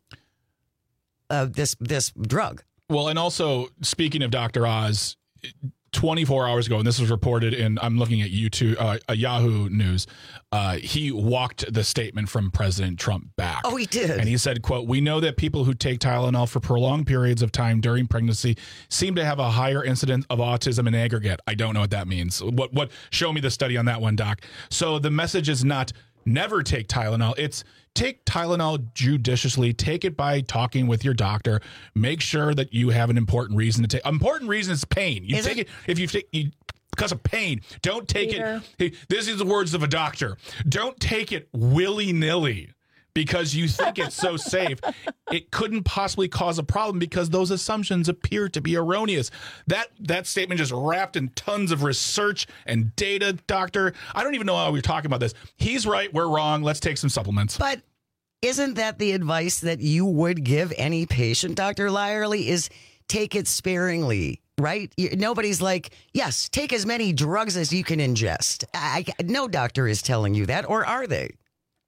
uh, this this drug. Well, and also speaking of Doctor Oz, twenty-four hours ago, and this was reported in, I'm looking at YouTube, uh, uh, Yahoo News, uh, he walked the statement from President Trump back. Oh, he did. And he said, quote, "We know that people who take Tylenol for prolonged periods of time during pregnancy seem to have a higher incidence of autism in aggregate." I don't know what that means. What? What? Show me the study on that one, Doc. So the message is not never take Tylenol. It's take Tylenol judiciously. Take it by talking with your doctor. Make sure that you have an important reason to take. Important reason is pain. You Is take it, it if you take you, because of pain. Don't take Peter. it. Hey, this is the words of a doctor. Don't take it willy nilly because you think it's so safe. It couldn't possibly cause a problem because those assumptions appear to be erroneous. That that statement just wrapped in tons of research and data, doctor. I don't even know how we're talking about this. He's right. We're wrong. Let's take some supplements. But isn't that the advice that you would give any patient, Doctor Lyerly, is take it sparingly, right? Nobody's like, yes, take as many drugs as you can ingest. I, no doctor is telling you that, or are they?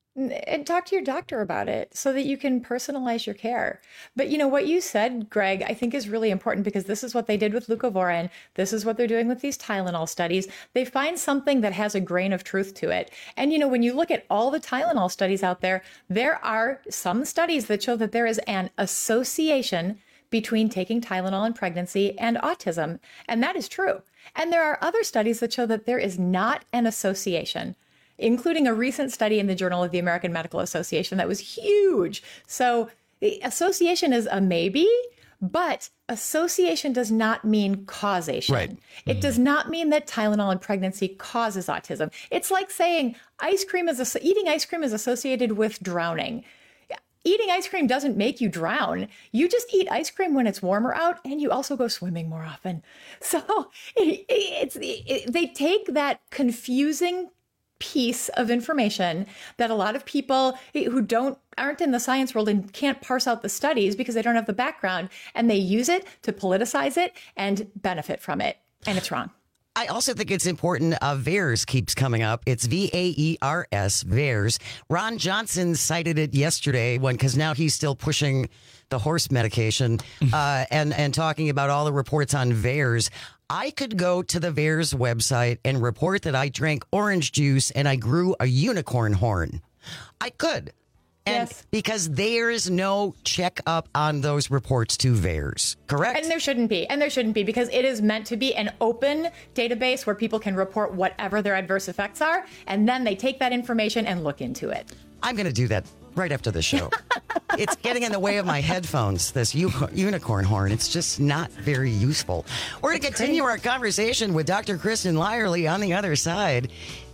And talk to your doctor about it so that you can personalize your care. But you know, what you said, Greg, I think is really important because this is what they did with leucovorin. This is what they're doing with these Tylenol studies. They find something that has a grain of truth to it. And you know, when you look at all the Tylenol studies out there, there are some studies that show that there is an association between taking Tylenol in pregnancy and autism. And that is true. And there are other studies that show that there is not an association, including a recent study in the Journal of the American Medical Association that was huge. So the association is a maybe, but association does not mean causation. Right. It does not mean that Tylenol in pregnancy causes autism. It's like saying ice cream is eating ice cream is associated with drowning. Eating ice cream doesn't make you drown. You just eat ice cream when it's warmer out, and you also go swimming more often. So it, it's it, they take that confusing piece of information that a lot of people who don't aren't in the science world and can't parse out the studies because they don't have the background, and they use it to politicize it and benefit from it, and it's wrong. I also think it's important. Uh, VAERS keeps coming up. It's V A E R S, VAERS. Ron Johnson cited it yesterday when, because now he's still pushing the horse medication uh, and, and talking about all the reports on VAERS. I could go to the VAERS website and report that I drank orange juice and I grew a unicorn horn. I could. And yes. Because there is no checkup on those reports to VAERS, correct? And there shouldn't be. And there shouldn't be because it is meant to be an open database where people can report whatever their adverse effects are. And then they take that information and look into it. I'm going to do that right after the show. It's getting in the way of my headphones, this u- unicorn horn. It's just not very useful. We're going to continue our conversation with Doctor Kristen Lyerly on the other side.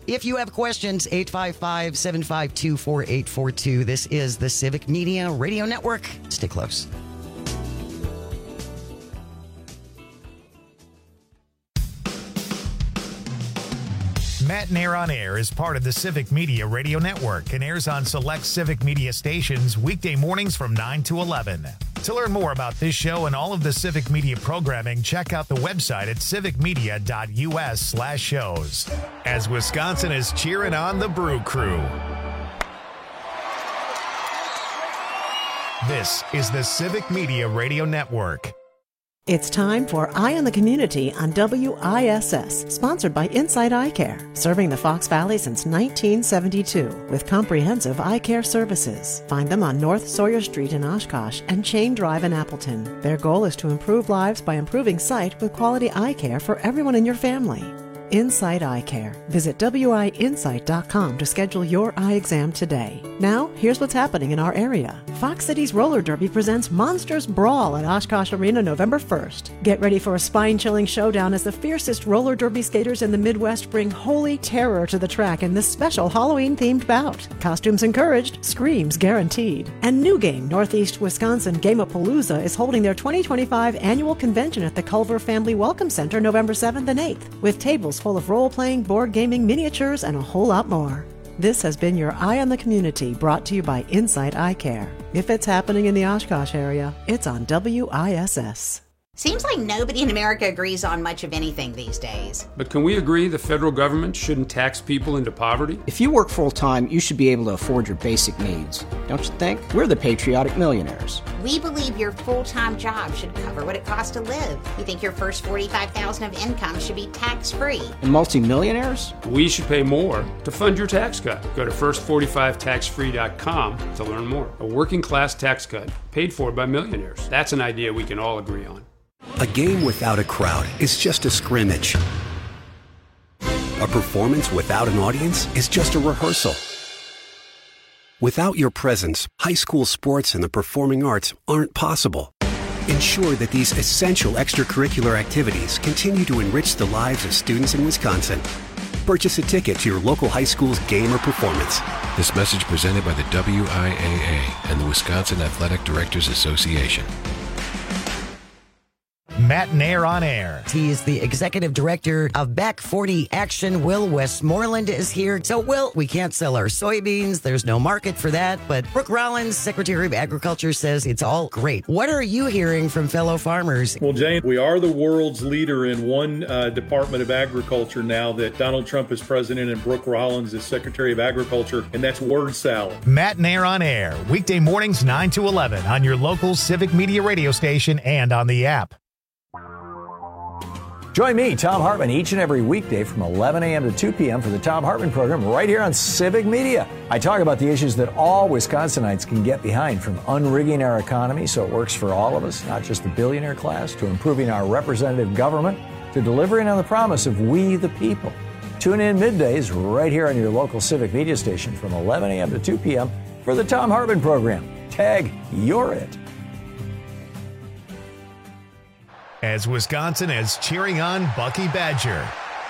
If you have questions, eight five five, seven five two, four eight four two. This is the Civic Media Radio Network. Stay close. Matt and Air on Air is part of the Civic Media Radio Network and airs on select Civic Media stations weekday mornings from nine to eleven. To learn more about this show and all of the Civic Media programming, check out the website at civicmedia.us slash shows. As Wisconsin is cheering on the Brew Crew. This is the Civic Media Radio Network. It's time for Eye on the Community on W I S S, sponsored by Insight Eye Care, serving the Fox Valley since nineteen seventy-two with comprehensive eye care services. Find them on North Sawyer Street in Oshkosh and Chain Drive in Appleton. Their goal is to improve lives by improving sight with quality eye care for everyone in your family. Insight Eye Care. Visit W I insight dot com to schedule your eye exam today. Now, here's what's happening in our area. Fox Cities Roller Derby presents Monsters Brawl at Oshkosh Arena November first. Get ready for a spine-chilling showdown as the fiercest roller derby skaters in the Midwest bring holy terror to the track in this special Halloween-themed bout. Costumes encouraged, screams guaranteed. And new game, Northeast Wisconsin Game-A-Palooza is holding their twenty twenty-five annual convention at the Culver Family Welcome Center November seventh and eighth, with tables full of role-playing, board gaming, miniatures, and a whole lot more. This has been your Eye on the Community, brought to you by Insight Eye Care. If it's happening in the Oshkosh area, it's on W I S S. Seems like nobody in America agrees on much of anything these days. But can we agree the federal government shouldn't tax people into poverty? If you work full-time, you should be able to afford your basic needs. Don't you think? We're the patriotic millionaires. We believe your full-time job should cover what it costs to live. We think your first forty-five thousand dollars of income should be tax-free. And multimillionaires? We should pay more to fund your tax cut. Go to first forty-five tax free dot com to learn more. A working-class tax cut paid for by millionaires. That's an idea we can all agree on. A game without a crowd is just a scrimmage. A performance without an audience is just a rehearsal. Without your presence, high school sports and the performing arts aren't possible. Ensure that these essential extracurricular activities continue to enrich the lives of students in Wisconsin. Purchase a ticket to your local high school's game or performance. This message presented by the W I A A and the Wisconsin Athletic Directors Association. Matt and Air on Air. He is the executive director of Back forty Action. Will Westmoreland is here. So, Will, we can't sell our soybeans. There's no market for that. But Brooke Rollins, Secretary of Agriculture, says it's all great. What are you hearing from fellow farmers? Well, Jane, we are the world's leader in one uh, Department of Agriculture now that Donald Trump is president and Brooke Rollins is Secretary of Agriculture, and that's word salad. Matt and Air on Air. Weekday mornings nine to eleven on your local Civic Media radio station and on the app. Join me, Tom Hartman, each and every weekday from eleven a.m. to two p.m. for the Tom Hartman program right here on Civic Media. I talk about the issues that all Wisconsinites can get behind, from unrigging our economy so it works for all of us, not just the billionaire class, to improving our representative government, to delivering on the promise of we the people. Tune in middays right here on your local Civic Media station from eleven a.m. to two p.m. for the Tom Hartman program. Tag, you're it. As Wisconsin is cheering on Bucky Badger.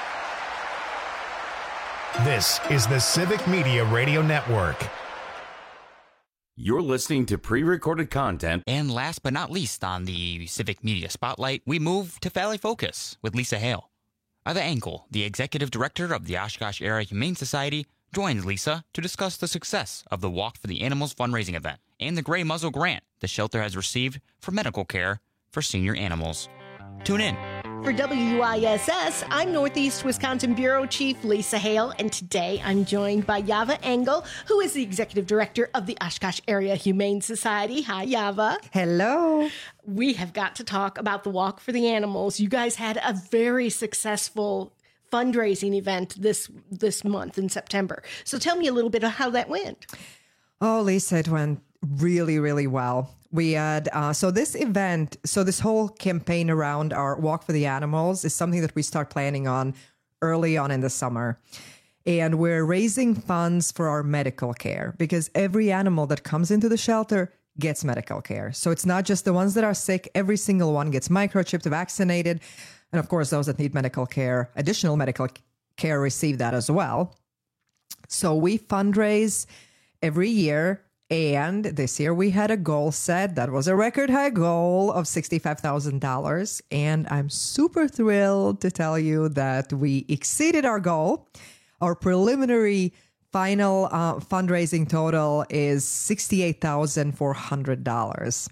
This is the Civic Media Radio Network. You're listening to pre-recorded content. And last but not least on the Civic Media Spotlight, we move to Valley Focus with Lisa Hale. Eva Engel, the Executive Director of the Oshkosh Area Humane Society, joins Lisa to discuss the success of the Walk for the Animals fundraising event and the Gray Muzzle grant the shelter has received for medical care for senior animals. Tune in. For W I S S, I'm Northeast Wisconsin Bureau Chief Lisa Hale, and today I'm joined by Eva Engel, who is the Executive Director of the Oshkosh Area Humane Society. Hi, Eva. Hello. We have got to talk about the Walk for the Animals. You guys had a very successful fundraising event this this month in September. So tell me a little bit of how that went. Oh, Lisa, it went really, really well. We had, uh, so this event, so this whole campaign around our Walk for the Animals is something that we start planning on early on in the summer. And we're raising funds for our medical care because every animal that comes into the shelter gets medical care. So it's not just the ones that are sick. Every single one gets microchipped, vaccinated. And of course, those that need medical care, additional medical care, receive that as well. So we fundraise every year. And this year we had a goal set that was a record high goal of sixty-five thousand dollars. And I'm super thrilled to tell you that we exceeded our goal. Our preliminary final uh, fundraising total is sixty-eight thousand four hundred dollars.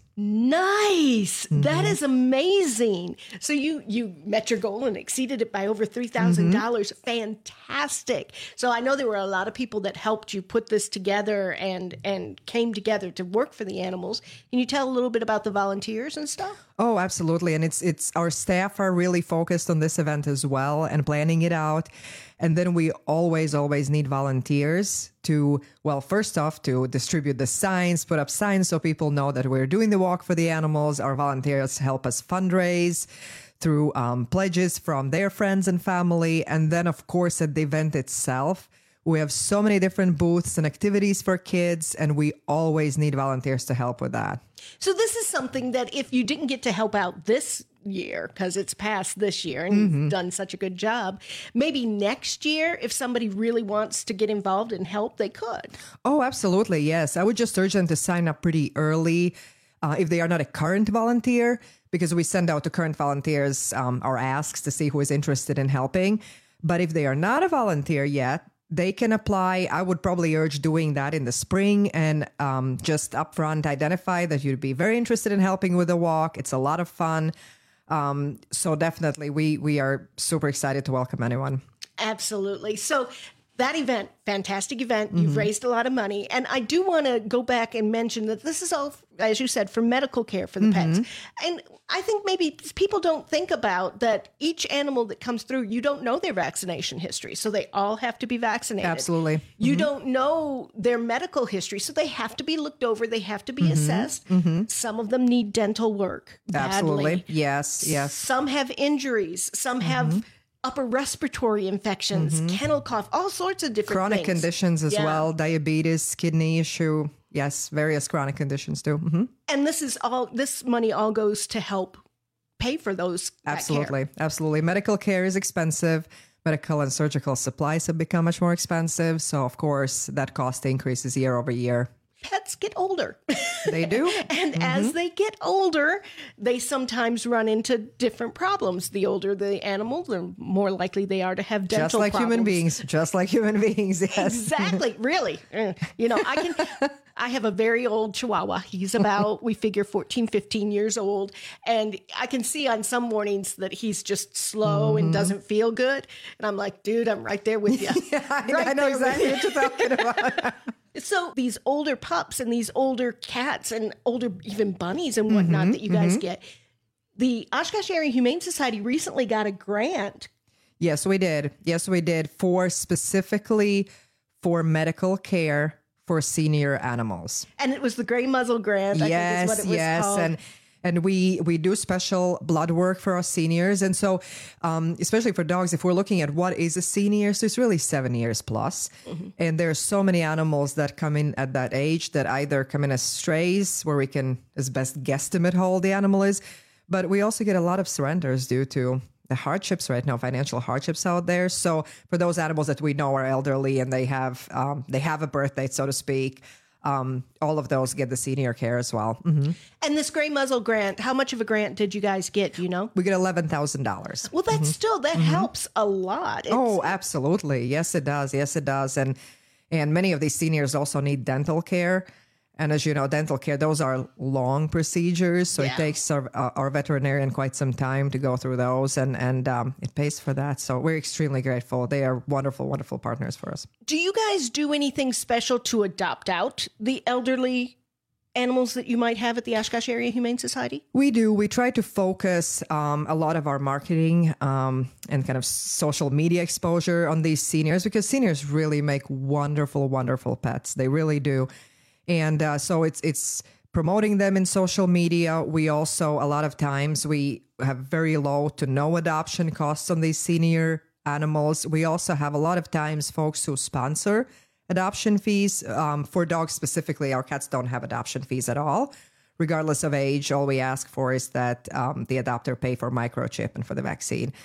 Nice. Mm-hmm. That is amazing. So you you met your goal and exceeded it by over three thousand dollars. Mm-hmm. Fantastic. So I know there were a lot of people that helped you put this together and and came together to work for the animals. Can you tell a little bit about the volunteers and stuff? Oh, absolutely. And it's it's our staff are really focused on this event as well and planning it out. And then we always, always need volunteers to, well, first off, to distribute the signs, put up signs so people know that we're doing the walk for the animals. Our volunteers help us fundraise through um, pledges from their friends and family. And then, of course, at the event itself, we have so many different booths and activities for kids, and we always need volunteers to help with that. So this is something that if you didn't get to help out this year, because it's past this year and Mm-hmm. you've done such a good job, maybe next year, if somebody really wants to get involved and help, they could. Oh, absolutely. Yes. I would just urge them to sign up pretty early uh, if they are not a current volunteer, because we send out to current volunteers um, our asks to see who is interested in helping. But if they are not a volunteer yet, they can apply. I would probably urge doing that in the spring and um, just upfront identify that you'd be very interested in helping with the walk. It's a lot of fun. Um, so definitely we we are super excited to welcome anyone. Absolutely. So that event, fantastic event. You've Mhm. raised a lot of money. And I do want to go back and mention that this is all, as you said, for medical care for the Mhm. pets. And I think maybe people don't think about that each animal that comes through, you don't know their vaccination history. So they all have to be vaccinated. Absolutely. You Mhm. don't know their medical history. So they have to be looked over. They have to be Mhm. assessed. Mhm. Some of them need dental work badly. Absolutely. Yes. Yes. Some have injuries. Some have upper respiratory infections, Mhm. kennel cough, all sorts of different Chronic things. conditions as Yeah. well, diabetes, kidney issue. Yes, various chronic conditions too. Mhm. And this is all, this money all goes to help pay for those. that care. Absolutely. Absolutely. Medical care is expensive. Medical and surgical supplies have become much more expensive. So, of course, that cost increases year over year. Pets get older. They do. And as they get older, they sometimes run into different problems. The older the animal, the more likely they are to have dental Just like human problems. beings. Just like human beings. Yes. Exactly. Really. Uh, You know, I can, I have a very old Chihuahua. He's about, we figure fourteen, fifteen years old. And I can see on some mornings that he's just slow and doesn't feel good. And I'm like, dude, I'm right there with you. yeah, I, Right I know there with exactly you. what you're talking about. So these older pups and these older cats and older even bunnies and whatnot Mhm, that you guys mhm. get, the Oshkosh Area Humane Society recently got a grant. Yes, we did. Yes, we did for specifically for medical care for senior animals. And it was the Gray Muzzle Grant, I yes, think is what it was yes, called. and and we we do special blood work for our seniors, and so um, especially for dogs, if we're looking at what is a senior, so it's really seven years plus, and there's so many animals that come in at that age that either come in as strays, where we can as best guesstimate how old the animal is, but we also get a lot of surrenders due to the hardships right now, financial hardships out there. So for those animals that we know are elderly and they have um, they have a birth date, so to speak. Um, all of those get the senior care as well. Mhm. And this Gray Muzzle Grant, how much of a grant did you guys get? Do you know? We get eleven thousand dollars. Well, that's still, that helps a lot. It's, Oh, absolutely. Yes, it does. Yes, it does. And and many of these seniors also need dental care. And as you know, dental care, those are long procedures. So Yeah. it takes our, uh, our veterinarian quite some time to go through those. And, and um, it pays for that. So we're extremely grateful. They are wonderful, wonderful partners for us. Do you guys do anything special to adopt out the elderly animals that you might have at the Oshkosh Area Humane Society? We do. We try to focus um, a lot of our marketing um, and kind of social media exposure on these seniors because seniors really make wonderful, wonderful pets. They really do. And uh, so it's it's promoting them in social media. We also, a lot of times, we have very low to no adoption costs on these senior animals. We also have a lot of times folks who sponsor adoption fees. Um, for dogs specifically, our cats don't have adoption fees at all. Regardless of age, all we ask for is that um, the adopter pay for microchip and for the vaccine.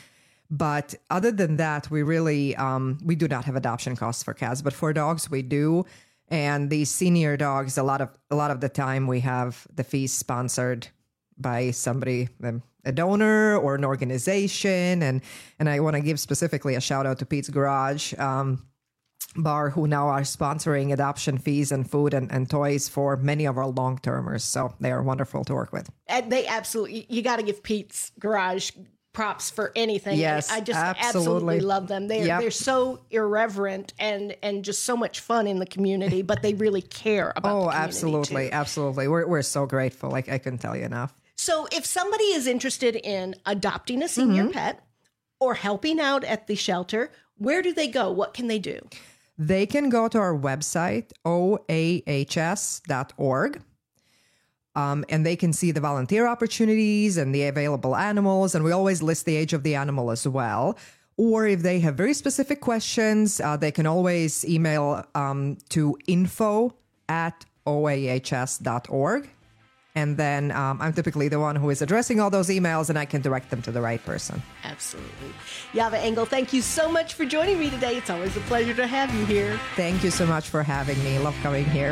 But other than that, we really, um, we do not have adoption costs for cats, but for dogs we do. And these senior dogs, a lot of, a lot of the time we have the fees sponsored by somebody, um, a donor or an organization. And, and I want to give specifically a shout out to Pete's Garage, um, Bar, who now are sponsoring adoption fees and food and, and toys for many of our long-termers. So they are wonderful to work with. And they absolutely, you got to give Pete's Garage props for anything. Yes, I just absolutely, absolutely love them. They're, yep. they're so irreverent and, and just so much fun in the community, but they really care about oh, the community absolutely, too. absolutely. We're, we're so grateful. Like, I couldn't tell you enough. So if somebody is interested in adopting a senior Mm-hmm. pet or helping out at the shelter, where do they go? What can they do? They can go to our website, O A H S dot org, um, and they can see the volunteer opportunities and the available animals. And we always list the age of the animal as well. Or if they have very specific questions, uh, they can always email um, to info at O A H S dot org. And then um, I'm typically the one who is addressing all those emails, and I can direct them to the right person. Absolutely. Yava Engel, thank you so much for joining me today. It's always a pleasure to have you here. Thank you so much for having me. Love coming here.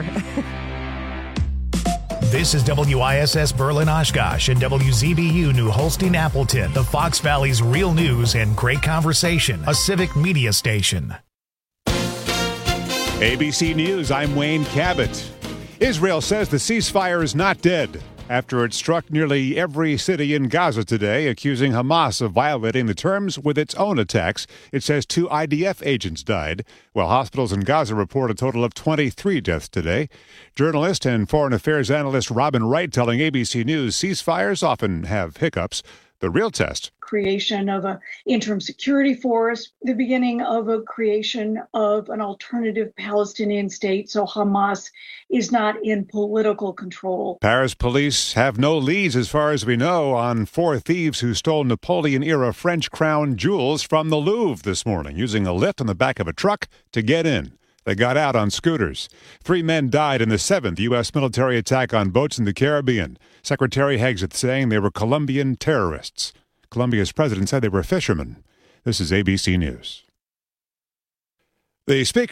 This is W I S S Berlin Oshkosh and W Z B U New Holstein Appleton, the Fox Valley's real news and great conversation, a civic media station. A B C News, I'm Wayne Cabot. Israel says the ceasefire is not dead after it struck nearly every city in Gaza today, accusing Hamas of violating the terms with its own attacks. It says two I D F agents died, while hospitals in Gaza report a total of twenty-three deaths today. Journalist and foreign affairs analyst Robin Wright telling A B C News ceasefires often have hiccups. The real test. Creation of an interim security force, the beginning of a creation of an alternative Palestinian state, so Hamas is not in political control. Paris police have no leads, as far as we know, on four thieves who stole Napoleon-era French crown jewels from the Louvre this morning, using a lift on the back of a truck to get in. They got out on scooters. Three men died in the seventh U S military attack on boats in the Caribbean. Secretary Hegseth saying they were Colombian terrorists. Colombia's president said they were fishermen. This is A B C News. The Speaker